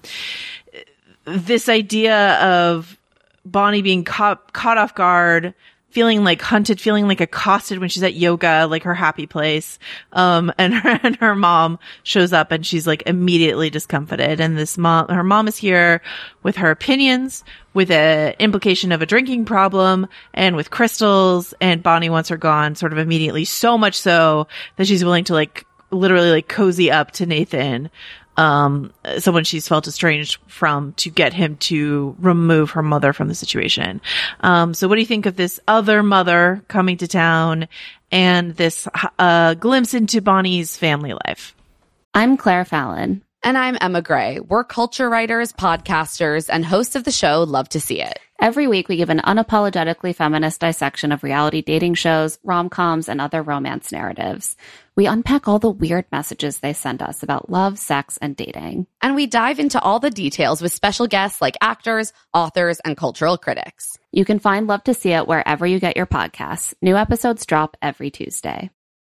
this idea of Bonnie being caught, caught off guard, feeling like hunted, feeling like accosted when she's at yoga, like her happy place. Um, and her, and her mom shows up and she's like immediately discomfited. And this mom, her mom is here with her opinions, with a implication of a drinking problem, and with crystals, and Bonnie wants her gone sort of immediately. So much so that she's willing to like literally like cozy up to Nathan, um, someone she's felt estranged from, to get him to remove her mother from the situation. Um, so what do you think of this other mother coming to town and this, uh, glimpse into Bonnie's family life? I'm Claire Fallon. And I'm Emma Gray. We're culture writers, podcasters, and hosts of the show Love to See It. Every week, we give an unapologetically feminist dissection of reality dating shows, rom-coms, and other romance narratives. We unpack all the weird messages they send us about love, sex, and dating. And we dive into all the details with special guests like actors, authors, and cultural critics. You can find Love to See It wherever you get your podcasts. New episodes drop every Tuesday.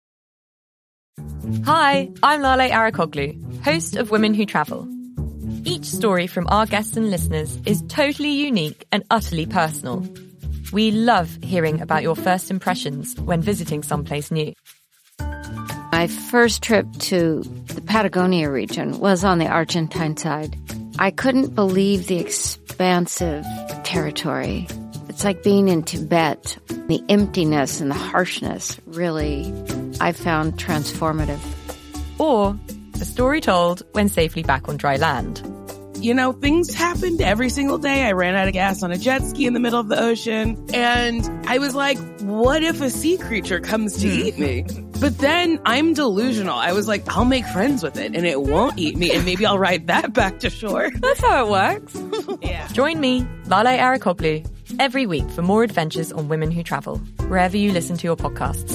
Hi, I'm Lale Arakoglu, host of Women Who Travel. Each story from our guests and listeners is totally unique and utterly personal. We love hearing about your first impressions when visiting someplace new. My first trip to the Patagonia region was on the Argentine side. I couldn't believe the expansive territory. It's like being in Tibet. The emptiness and the harshness really, I found transformative. Or a story told when safely back on dry land. You know, things happened every single day. I ran out of gas on a jet ski in the middle of the ocean. And I was like, what if a sea creature comes to eat me? But then I'm delusional. I was like, I'll make friends with it and it won't eat me. And maybe I'll ride that back to shore. That's how it works. Yeah. Join me, Lale Arakoglu, every week for more adventures on Women Who Travel, wherever you listen to your podcasts.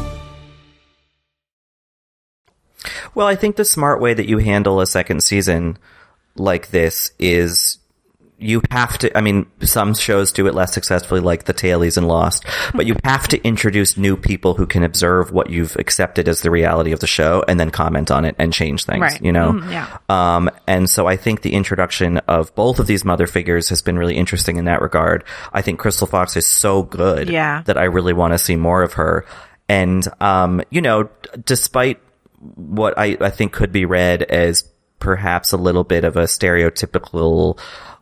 Well, I think the smart way that you handle a second season like this is you have to, I mean, some shows do it less successfully, like The Tailies and Lost, but you have to introduce new people who can observe what you've accepted as the reality of the show and then comment on it and change things, right. you know? Mm, yeah. Um, and so I think the introduction of both of these mother figures has been really interesting in that regard. I think Crystal Fox is so good yeah. that I really want to see more of her. And, um, you know, despite what I, I think could be read as perhaps a little bit of a stereotypical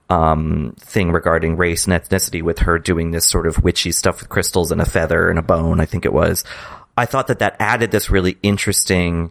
um thing regarding race and ethnicity with her doing this sort of witchy stuff with crystals and a feather and a bone, I think it was. I thought that that added this really interesting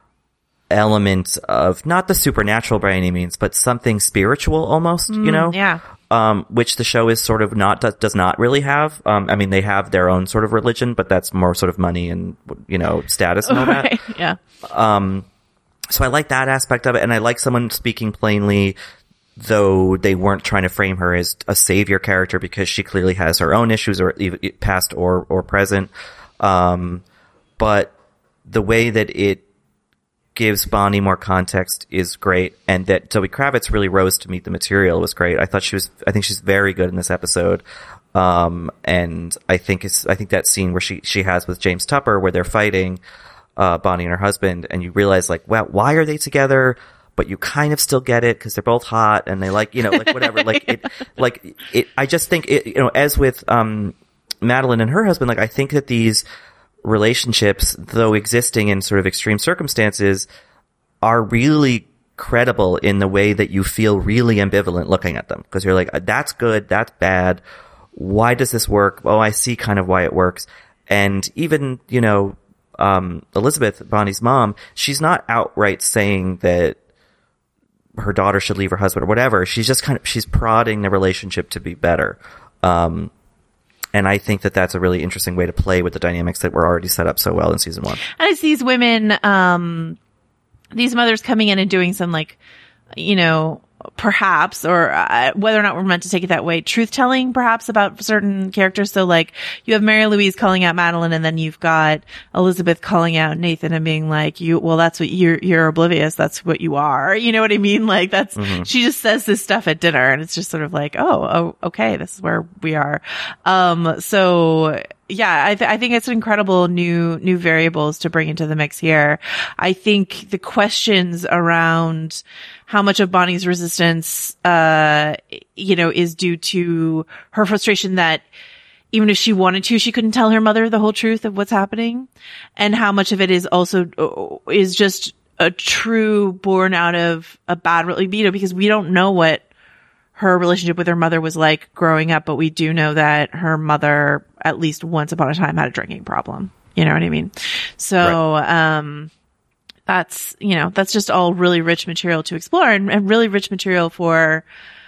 element of not the supernatural by any means, but something spiritual almost, mm, you know? Yeah. Um, which the show is sort of not, does, does not really have. Um, I mean, they have their own sort of religion, but that's more sort of money and, you know, status and all right. that. Yeah. Um, so I like that aspect of it, and I like someone speaking plainly, though they weren't trying to frame her as a savior character because she clearly has her own issues, or even past or, or present. Um, but the way that it gives Bonnie more context is great, and that Zoe Kravitz really rose to meet the material was great. I thought she was, I think she's very good in this episode. Um, and I think it's, I think that scene where she, she has with James Tupper where they're fighting, uh, Bonnie and her husband, and you realize like, wow, why are they together? But you kind of still get it because they're both hot and they like, you know, like whatever, like it, like it, I just think it, you know, as with, um, Madeline and her husband, like I think that these relationships, though existing in sort of extreme circumstances, are really credible in the way that you feel really ambivalent looking at them. Because you're like, that's good, that's bad. Why does this work? Oh, I see kind of why it works. And even, you know, um, Elizabeth, Bonnie's mom, she's not outright saying that her daughter should leave her husband or whatever. She's just kind of, she's prodding the relationship to be better. Um, and I think that that's a really interesting way to play with the dynamics that were already set up so well in season one. And it's these women, um, these mothers coming in and doing some like, you know, perhaps, or uh, whether or not we're meant to take it that way, truth-telling perhaps about certain characters. So like you have Mary Louise calling out Madeline, and then you've got Elizabeth calling out Nathan and being like, you, well, that's what you're, you're oblivious. That's what you are. You know what I mean? Like that's, mm-hmm. She just says this stuff at dinner, and it's just sort of like, oh, oh, okay, this is where we are. Um, so yeah, I, th- I think it's incredible new, new variables to bring into the mix here. I think the questions around how much of Bonnie's resistance, uh, you know, is due to her frustration that even if she wanted to, she couldn't tell her mother the whole truth of what's happening, and how much of it is also, uh, is just a true born out of a bad libido, because we don't know what her relationship with her mother was like growing up, but we do know that her mother, at least once upon a time, had a drinking problem. You know what I mean? So, right. um, that's, you know, that's just all really rich material to explore, and, and really rich material for,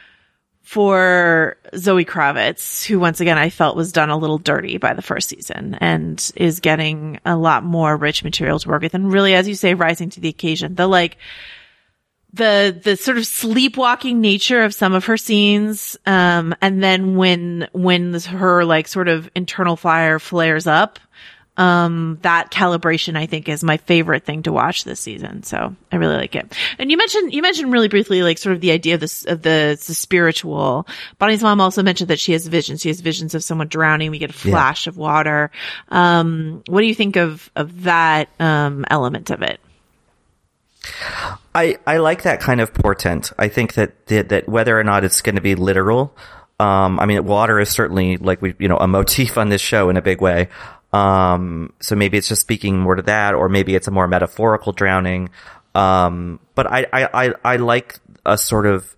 for Zoe Kravitz, who once again I felt was done a little dirty by the first season and is getting a lot more rich material to work with. And really, as you say, rising to the occasion. The like, the, the sort of sleepwalking nature of some of her scenes. Um, and then when, when this, her like sort of internal fire flares up, um, that calibration I think is my favorite thing to watch this season. So I really like it. And you mentioned, you mentioned really briefly, like sort of the idea of this, of the, the spiritual. Bonnie's mom also mentioned that she has visions. She has visions of someone drowning. We get a flash yeah. of water. Um, what do you think of, of that, um, element of it? I, I like that kind of portent. I think that, that, that whether or not it's going to be literal, um, I mean, water is certainly like we, you know, a motif on this show in a big way. Um, so maybe it's just speaking more to that, or maybe it's a more metaphorical drowning. Um, but I, I, I, I like a sort of,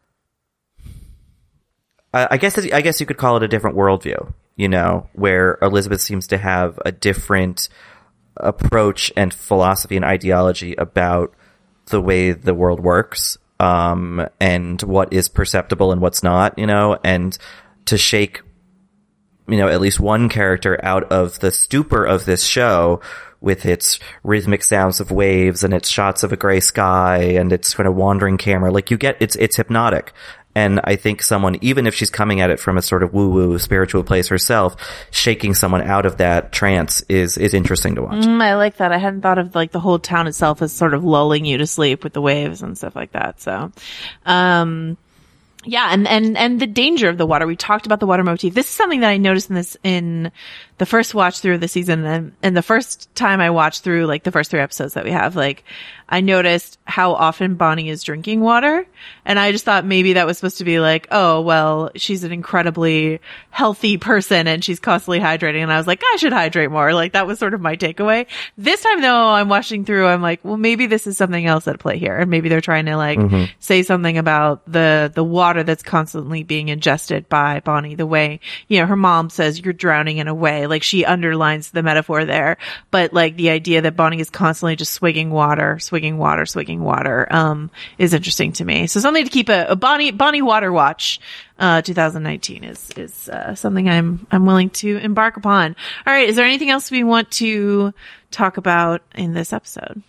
I, I guess, I guess you could call it a different worldview, you know, where Elizabeth seems to have a different approach and philosophy and ideology about the way the world works, um, and what is perceptible and what's not, you know, and to shake, you know, at least one character out of the stupor of this show with its rhythmic sounds of waves and its shots of a gray sky and its kind of wandering camera. Like you get, it's, it's hypnotic. And I think someone, even if she's coming at it from a sort of woo-woo spiritual place herself, shaking someone out of that trance is, is interesting to watch. Mm, I like that. I hadn't thought of like the whole town itself as sort of lulling you to sleep with the waves and stuff like that. So, um, yeah, and, and, and the danger of the water. We talked about the water motif. This is something that I noticed in this, in the first watch through of the season. And, and the first time I watched through like the first three episodes that we have, like I noticed how often Bonnie is drinking water. And I just thought maybe that was supposed to be like, oh, well, she's an incredibly healthy person and she's constantly hydrating. And I was like, I should hydrate more. Like that was sort of my takeaway. This time though, I'm watching through, I'm like, well, maybe this is something else at play here. And maybe they're trying to like mm-hmm. say something about the, the water that's constantly being ingested by Bonnie, the way, you know, her mom says you're drowning in a way, like she underlines the metaphor there, but like the idea that Bonnie is constantly just swigging water, swigging water, swigging water, um, is interesting to me. So something to keep a, a Bonnie, Bonnie water watch, uh, twenty nineteen is, is, uh, something I'm, I'm willing to embark upon. All right. Is there anything else we want to talk about in this episode?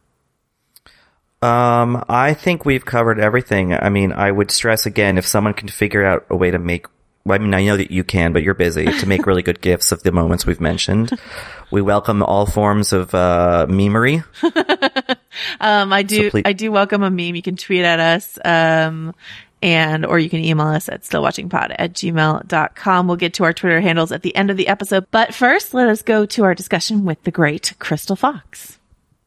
Um, I think we've covered everything. I mean, I would stress again, if someone can figure out a way to make, I mean, I know that you can, but you're busy, to make really good gifs of the moments we've mentioned. We welcome all forms of, uh, memery. um, I do, So please- I do welcome a meme. You can tweet at us, um, and, or you can email us at stillwatchingpod at gmail dot com. We'll get to our Twitter handles at the end of the episode. But first, let us go to our discussion with the great Crystal Fox.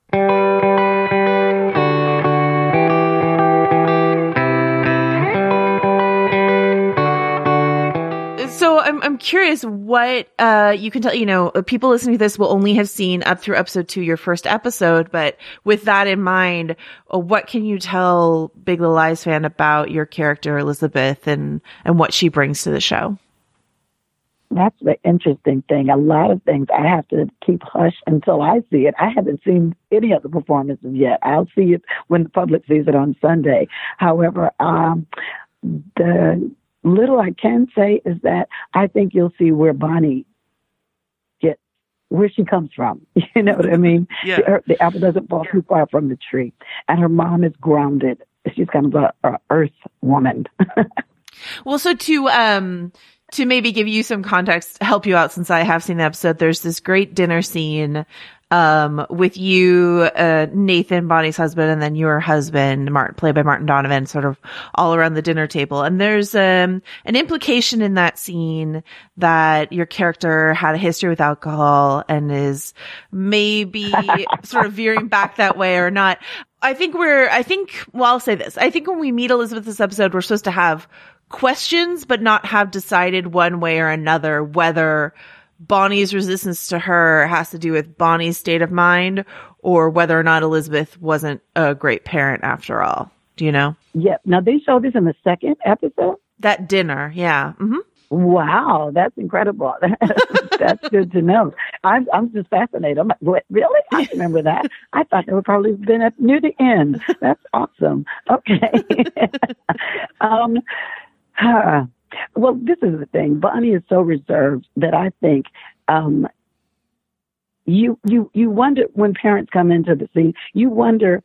So I'm I'm curious what uh you can tell, you know, people listening to this will only have seen up through episode two, your first episode, but with that in mind, uh, what can you tell Big Little Lies fan about your character Elizabeth and and what she brings to the show? That's the interesting thing. A lot of things I have to keep hush until I see it. I haven't seen any of the performances yet. I'll see it when the public sees it on Sunday. However, um the little I can say is that I think you'll see where Bonnie gets, where she comes from. You know what I mean? Yeah. Her, the apple doesn't fall too far from the tree. And her mom is grounded. She's kind of a, a earth woman. Well, so to, um, to maybe give you some context, help you out since I have seen the episode, there's this great dinner scene, um, with you, uh, Nathan, Bonnie's husband, and then your husband, Martin, played by Martin Donovan, sort of all around the dinner table. And there's, um, an implication in that scene that your character had a history with alcohol and is maybe sort of veering back that way or not. I think we're, I think, well, I'll say this. I think when we meet Elizabeth this episode, we're supposed to have questions, but not have decided one way or another whether Bonnie's resistance to her has to do with Bonnie's state of mind or whether or not Elizabeth wasn't a great parent after all. Do you know? Yeah. Now, they showed this in the second episode? That dinner, yeah. Mm-hmm. Wow, that's incredible. That's good to know. I'm I'm just fascinated. I'm like, what, really? I remember that. I thought they would probably have been at near the end. That's awesome. Okay. um, huh. Well, this is the thing. Bonnie is so reserved that I think um, you you you wonder when parents come into the scene. You wonder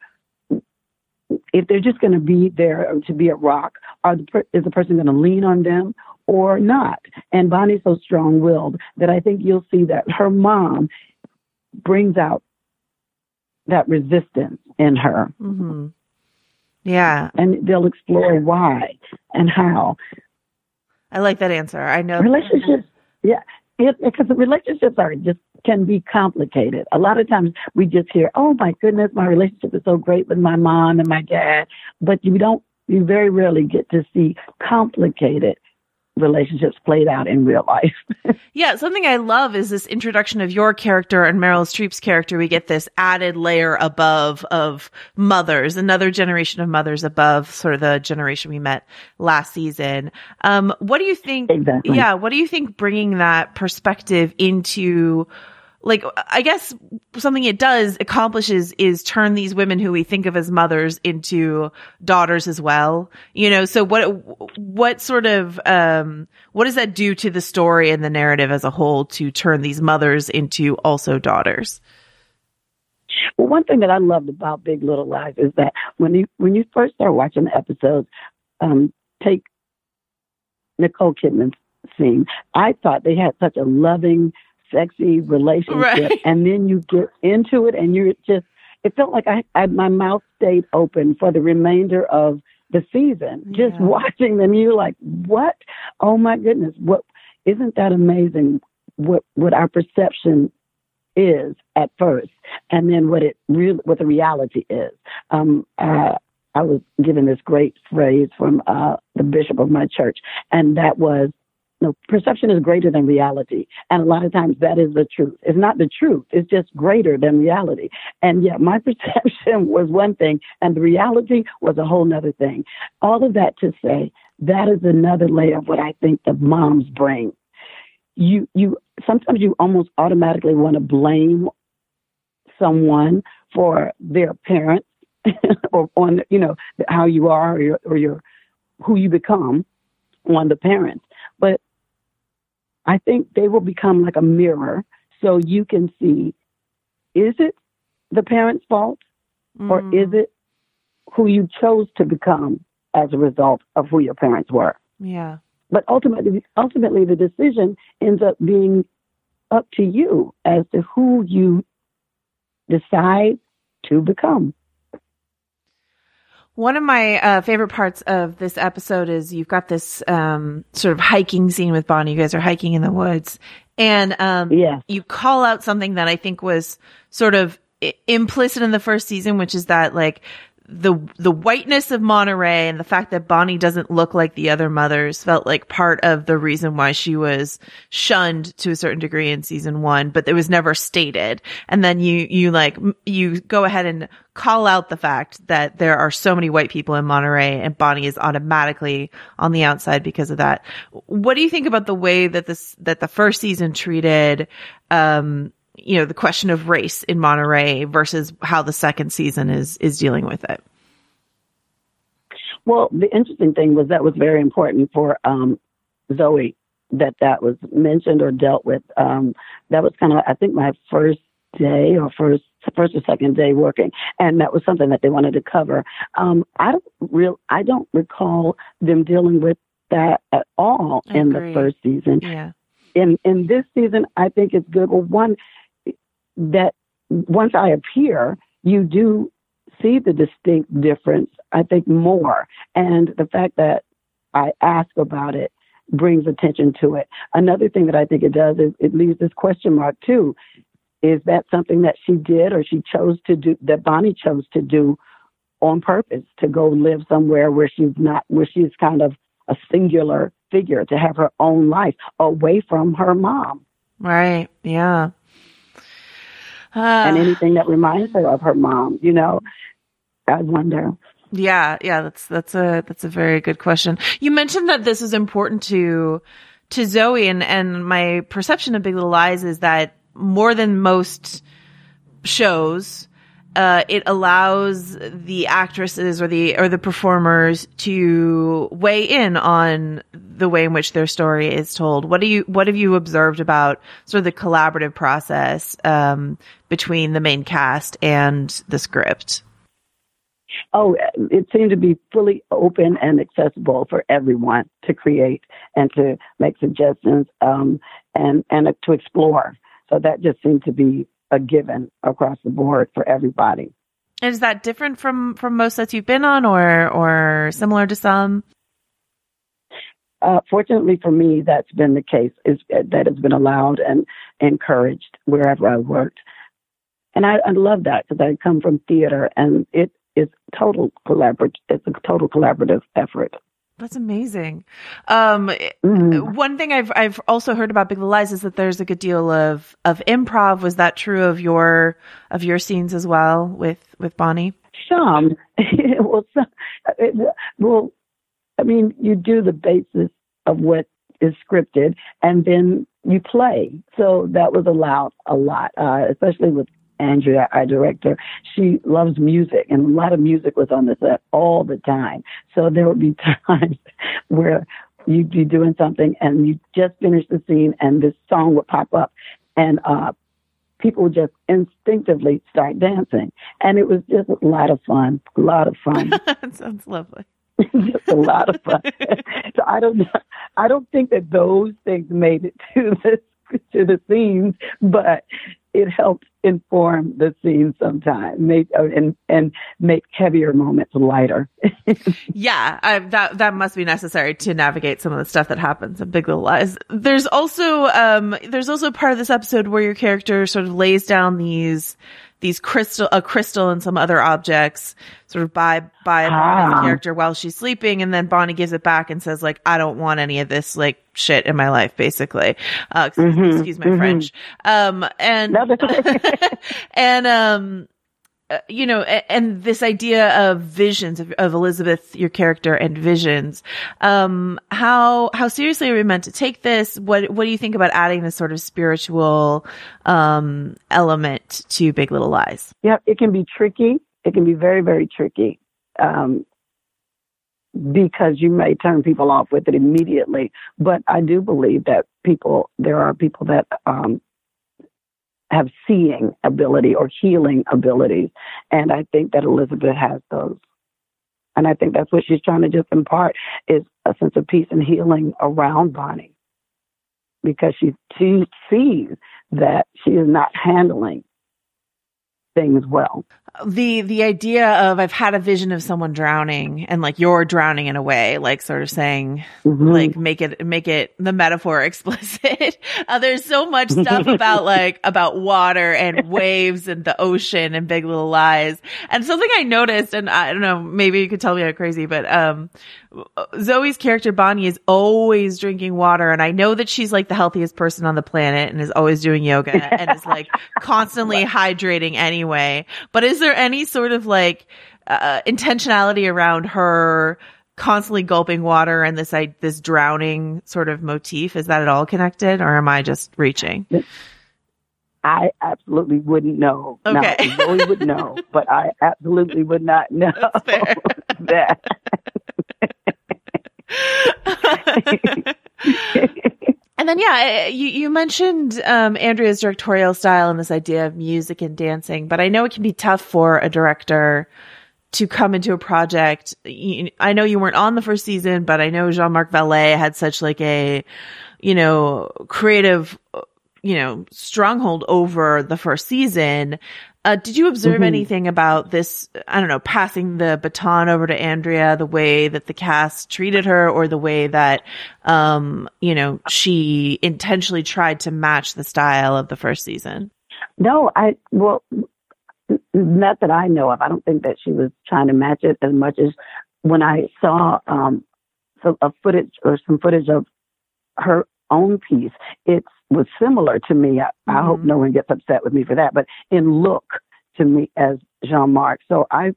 if they're just going to be there to be a rock. Are the per- is the person going to lean on them or not? And Bonnie's so strong-willed that I think you'll see that her mom brings out that resistance in her. Mm-hmm. Yeah, and they'll explore why and how. I like that answer. I know relationships. Yeah, it, because the relationships are just can be complicated. A lot of times we just hear, "Oh my goodness, my relationship is so great with my mom and my dad," but you don't. You very rarely get to see complicated relationships played out in real life. Yeah, something I love is this introduction of your character and Meryl Streep's character. We get this added layer above of mothers, another generation of mothers above sort of the generation we met last season. Um, what do you think? Exactly. Yeah, what do you think bringing that perspective into, like, I guess something it does accomplishes is turn these women who we think of as mothers into daughters as well. You know, so what, what sort of, um, what does that do to the story and the narrative as a whole to turn these mothers into also daughters? Well, one thing that I loved about Big Little Lies is that when you, when you first start watching the episodes, um, take Nicole Kidman's scene. I thought they had such a loving, sexy relationship. Right. And then you get into it and you're just, it felt like I, I my mouth stayed open for the remainder of the season. Yeah. Just watching them, you're like, what? Oh my goodness. What, isn't that amazing what, what our perception is at first, and then what it really, what the reality is. Um, uh, I was given this great phrase from uh, the bishop of my church, and that was, no, perception is greater than reality. And a lot of times that is the truth. It's not the truth. It's just greater than reality. And yet my perception was one thing and the reality was a whole nother thing. All of that to say, that is another layer of what I think the moms bring. You, you, sometimes you almost automatically want to blame someone for their parents or on, you know, how you are or your, or your, who you become on the parents. But I think they will become like a mirror so you can see, is it the parents' fault mm. or is it who you chose to become as a result of who your parents were? Yeah. But ultimately, ultimately the decision ends up being up to you as to who you decide to become. One of my uh, favorite parts of this episode is you've got this um, sort of hiking scene with Bonnie. You guys are hiking in the woods. And um, yeah. you call out something that I think was sort of I- implicit in the first season, which is that like the the whiteness of Monterey and the fact that Bonnie doesn't look like the other mothers felt like part of the reason why she was shunned to a certain degree in season one, but it was never stated. And then you, you like, you go ahead and call out the fact that there are so many white people in Monterey and Bonnie is automatically on the outside because of that. What do you think about the way that this, that the first season treated, um, you know, the question of race in Monterey versus how the second season is, is dealing with it? Well, the interesting thing was that was very important for um, Zoe, that that was mentioned or dealt with. Um, that was kind of, I think, my first day or first first or second day working, and that was something that they wanted to cover. Um, I don't real, I don't recall them dealing with that at all I in agree. the first season. Yeah. In in this season, I think it's good. Well, one, that once I appear, you do see the distinct difference, I think, more. And the fact that I ask about it brings attention to it. Another thing that I think it does is it leaves this question mark, too. Is that something that she did or she chose to do, that Bonnie chose to do on purpose, to go live somewhere where she's not, where she's kind of a singular figure, to have her own life away from her mom? Right. Yeah. Uh, and anything that reminds her of her mom, you know, I wonder. Yeah, yeah, that's that's a that's a very good question. You mentioned that this is important to to Zoe, and and my perception of Big Little Lies is that more than most shows, uh, it allows the actresses or the or the performers to weigh in on the way in which their story is told. What do you what have you observed about sort of the collaborative process um, between the main cast and the script? Oh, it seemed to be fully open and accessible for everyone to create and to make suggestions um, and and uh, to explore. So that just seemed to be a given across the board for everybody. And is that different from, from most sets you've been on, or or similar to some? Uh, fortunately for me, that's been the case. Is that has been allowed and encouraged wherever I worked, and I, I love that because I come from theater, and it is total collaborative. It's a total collaborative effort. That's amazing. Um, mm. One thing I've I've also heard about Big Little Lies is that there's a good deal of, of improv. Was that true of your of your scenes as well with, with Bonnie? Some. well, some, well, I mean, you do the basis of what is scripted, and then you play. So that was allowed a lot, uh, especially with Andrea, our director. She loves music, and a lot of music was on the set all the time. So there would be times where you'd be doing something and you just finished the scene and this song would pop up, and uh, people would just instinctively start dancing. And it was just a lot of fun, a lot of fun. That sounds lovely. just a lot of fun. So I don't, I don't think that those things made it to the to the scenes, but it helped inform the scene sometimes, make and and make heavier moments lighter. Yeah, I, that that must be necessary to navigate some of the stuff that happens in Big Little Lies. There's also um there's also part of this episode where your character sort of lays down these these crystal a crystal and some other objects sort of by by Bonnie's Ah. character while she's sleeping, and then Bonnie gives it back and says like, I don't want any of this like shit in my life, basically. Uh, excuse, Mhm, excuse my mhm. French. Um and No, that's okay. and um uh, you know, and, and this idea of visions of, of Elizabeth, your character, and visions. Um, how how seriously are we meant to take this? What what do you think about adding this sort of spiritual um, element to Big Little Lies? Yeah, it can be tricky. It can be very, very tricky um, because you may turn people off with it immediately. But I do believe that people, there are people that um, have seeing ability or healing abilities. And I think that Elizabeth has those. And I think that's what she's trying to just impart is a sense of peace and healing around Bonnie. Because she, she sees that she is not handling things well. The the idea of I've had a vision of someone drowning and like you're drowning in a way, like sort of saying Mm-hmm. like make it make it the metaphor explicit. Uh, there's so much stuff about like about water and waves and the ocean and Big Little Lies. And something I noticed, and I don't know, maybe you could tell me I'm crazy, but um Zoe's character Bonnie is always drinking water, and I know that she's like the healthiest person on the planet and is always doing yoga and is like constantly hydrating anyway. But is there any sort of like uh, intentionality around her constantly gulping water and this like, this drowning sort of motif? Is that at all connected, or am I just reaching? I absolutely wouldn't know. Okay. Now, Zoe would know, but I absolutely would not know that. And then, yeah, you, you mentioned um, Andrea's directorial style and this idea of music and dancing, but I know it can be tough for a director to come into a project. You- I know you weren't on the first season, but I know Jean-Marc Vallée had such like a, you know, creative, you know, stronghold over the first season. Uh, did you observe Mhm. anything about this, I don't know, passing the baton over to Andrea, the way that the cast treated her, or the way that, um, you know, she intentionally tried to match the style of the first season? No, I, well, n- not that I know of. I don't think that she was trying to match it as much as when I saw um, some a footage or some footage of her own piece, it was similar to me. I, I hope no one gets upset with me for that, but in look to me as Jean-Marc. So I,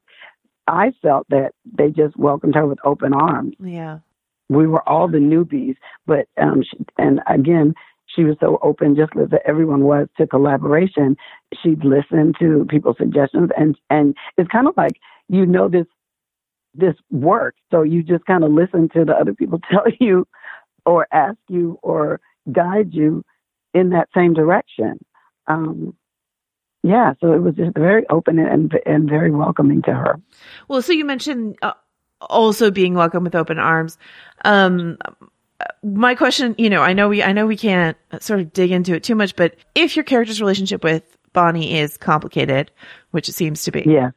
I felt that they just welcomed her with open arms. Yeah. We were all the newbies, but, um, she, and again, she was so open, just as everyone was, to collaboration. She'd listen to people's suggestions, and, and it's kind of like, you know, this, this works. So you just kind of listen to the other people tell you or ask you or guide you in that same direction. Um, yeah, so it was just very open and and very welcoming to her. Well, so you mentioned uh, also being welcome with open arms. Um, my question, you know, I know we, I know we can't sort of dig into it too much, but if your character's relationship with Bonnie is complicated, which it seems to be, yeah,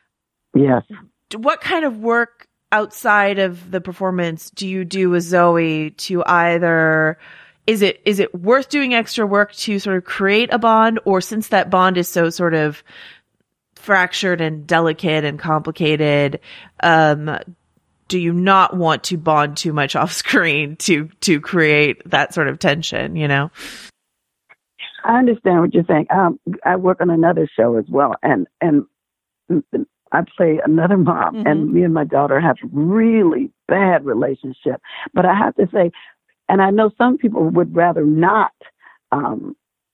yes, what kind of work outside of the performance do you do with Zoe to either, is it, is it worth doing extra work to sort of create a bond, or since that bond is so sort of fractured and delicate and complicated, um, do you not want to bond too much off screen to, to create that sort of tension, you know? I understand what you're saying. Um, I work on another show as well, and, and I play another mom, mm-hmm. and me and my daughter have a really bad relationship. But I have to say, and I know some people would rather not um,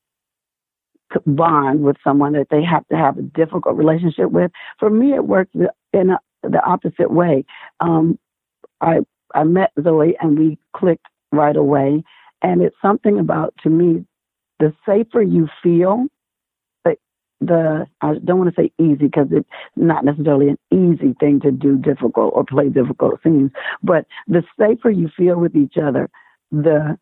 bond with someone that they have to have a difficult relationship with. For me, it works in a, the opposite way. Um, I I met Zoe and we clicked right away, and it's something about, to me, the safer you feel, the, I don't want to say easy because it's not necessarily an easy thing to do difficult or play difficult scenes, but the safer you feel with each other, the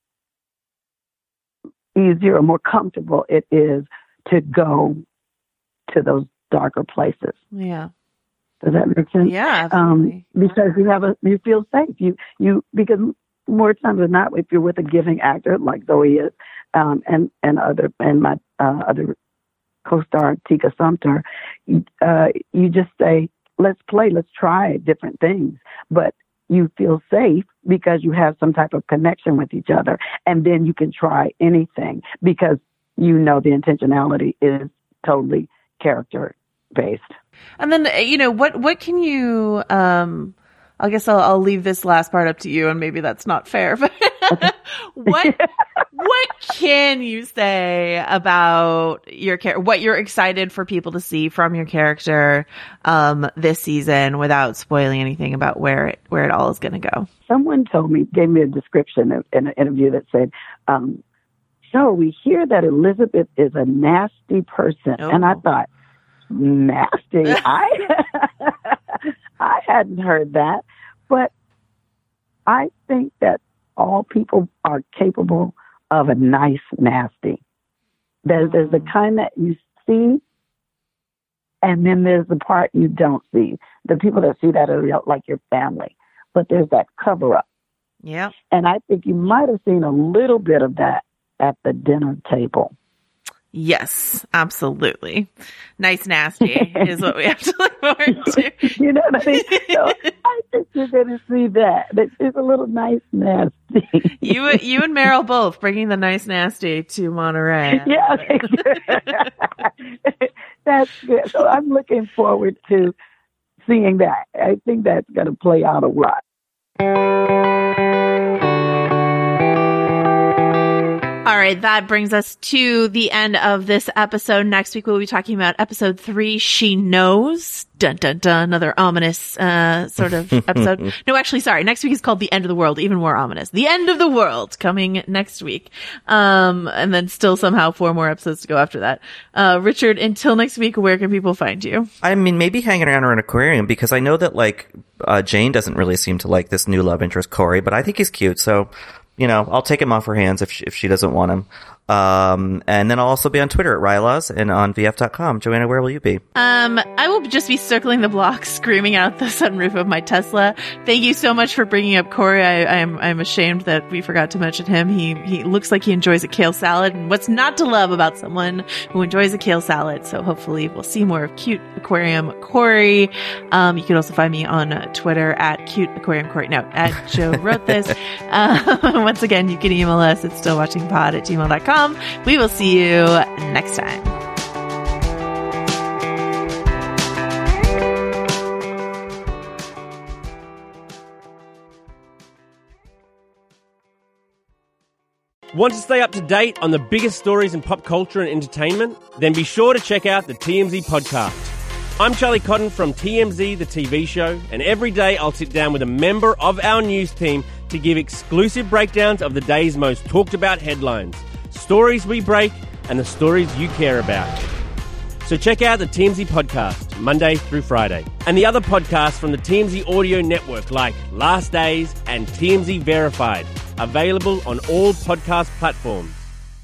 easier or more comfortable it is to go to those darker places. Yeah. Does that make sense? Yeah, absolutely. Um, because you have a, you feel safe. You, you, because more times than not, if you're with a giving actor like Zoe is, um, and, and other, and my, uh, other co-star Tika Sumpter, uh, you just say, let's play, let's try different things. But you feel safe because you have some type of connection with each other. And then you can try anything because you know the intentionality is totally character based. And then, you know, what, what can you, um, I guess I'll, I'll leave this last part up to you, and maybe that's not fair, but what, what can you say about your character, what you're excited for people to see from your character, um, this season without spoiling anything about where it, where it all is going to go? Someone told me, gave me a description of, in an interview that said, um, so we hear that Elizabeth is a nasty person. Oh. And I thought, nasty? I I hadn't heard that. But I think that all people are capable of a nice nasty. There's, there's the kind that you see, and then there's the part you don't see. The people that see that are like your family. But there's that cover-up. Yeah. And I think you might have seen a little bit of that at the dinner table. Yes, absolutely. Nice nasty is what we have to look forward to. You know what I mean? So I think you're going to see that. It's a little nice nasty. You you and Meryl both bringing the nice nasty to Monterey. Yeah, okay, good. That's good. So I'm looking forward to seeing that. I think that's going to play out a lot. All right, that brings us to the end of this episode. Next week, we'll be talking about episode three, She Knows. Dun, dun, dun. Another ominous uh sort of episode. No, actually, sorry. Next week is called The End of the World. Even more ominous. The End of the World coming next week. Um, and then still somehow four more episodes to go after that. Uh, Richard, until next week, where can people find you? I mean, maybe hanging around an aquarium, because I know that, like, uh, Jane doesn't really seem to like this new love interest, Corey, but I think he's cute, so... You know, I'll take him off her hands if she, if she doesn't want him. Um, and then I'll also be on Twitter at Rylaws and on V F dot com. Joanna, where will you be? Um, I will just be circling the block, screaming out the sunroof of my Tesla. Thank you so much for bringing up Corey. I, I'm, I'm ashamed that we forgot to mention him. He, he looks like he enjoys a kale salad, and what's not to love about someone who enjoys a kale salad? So hopefully we'll see more of Cute Aquarium Corey. Um, you can also find me on Twitter at Cute Aquarium Corey. No, at Joe Wrote This. Um, once again, you can email us at stillwatchingpod at gmail dot com. We will see you next time. Want to stay up to date on the biggest stories in pop culture and entertainment? Then be sure to check out the T M Z podcast. I'm Charlie Cotton from T M Z, the T V show, and every day I'll sit down with a member of our news team to give exclusive breakdowns of the day's most talked about headlines, stories we break, and the stories you care about. So check out the T M Z podcast, Monday through Friday, and the other podcasts from the T M Z audio network like Last Days and T M Z Verified, available on all podcast platforms.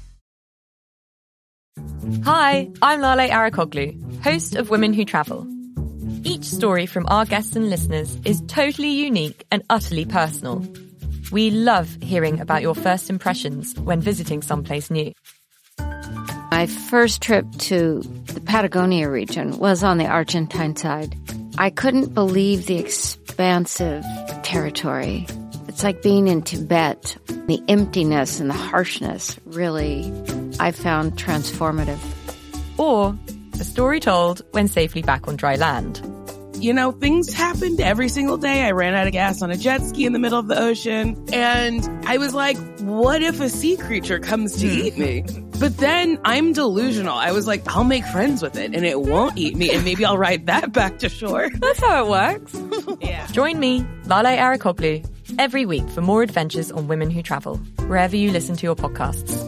Hi, I'm Lale Arakoglu, host of Women Who Travel. Each story from our guests and listeners is totally unique and utterly personal. We love hearing about your first impressions when visiting someplace new. My first trip to the Patagonia region was on the Argentine side. I couldn't believe the expansive territory. It's like being in Tibet. The emptiness and the harshness really, I found transformative. Or a story told when safely back on dry land. You know, things happened every single day. I ran out of gas on a jet ski in the middle of the ocean. And I was like, what if a sea creature comes to eat me? But then I'm delusional. I was like, I'll make friends with it and it won't eat me. And maybe I'll ride that back to shore. That's how it works. Yeah. Join me, Lale Arakoglu, every week for more adventures on Women Who Travel, wherever you listen to your podcasts.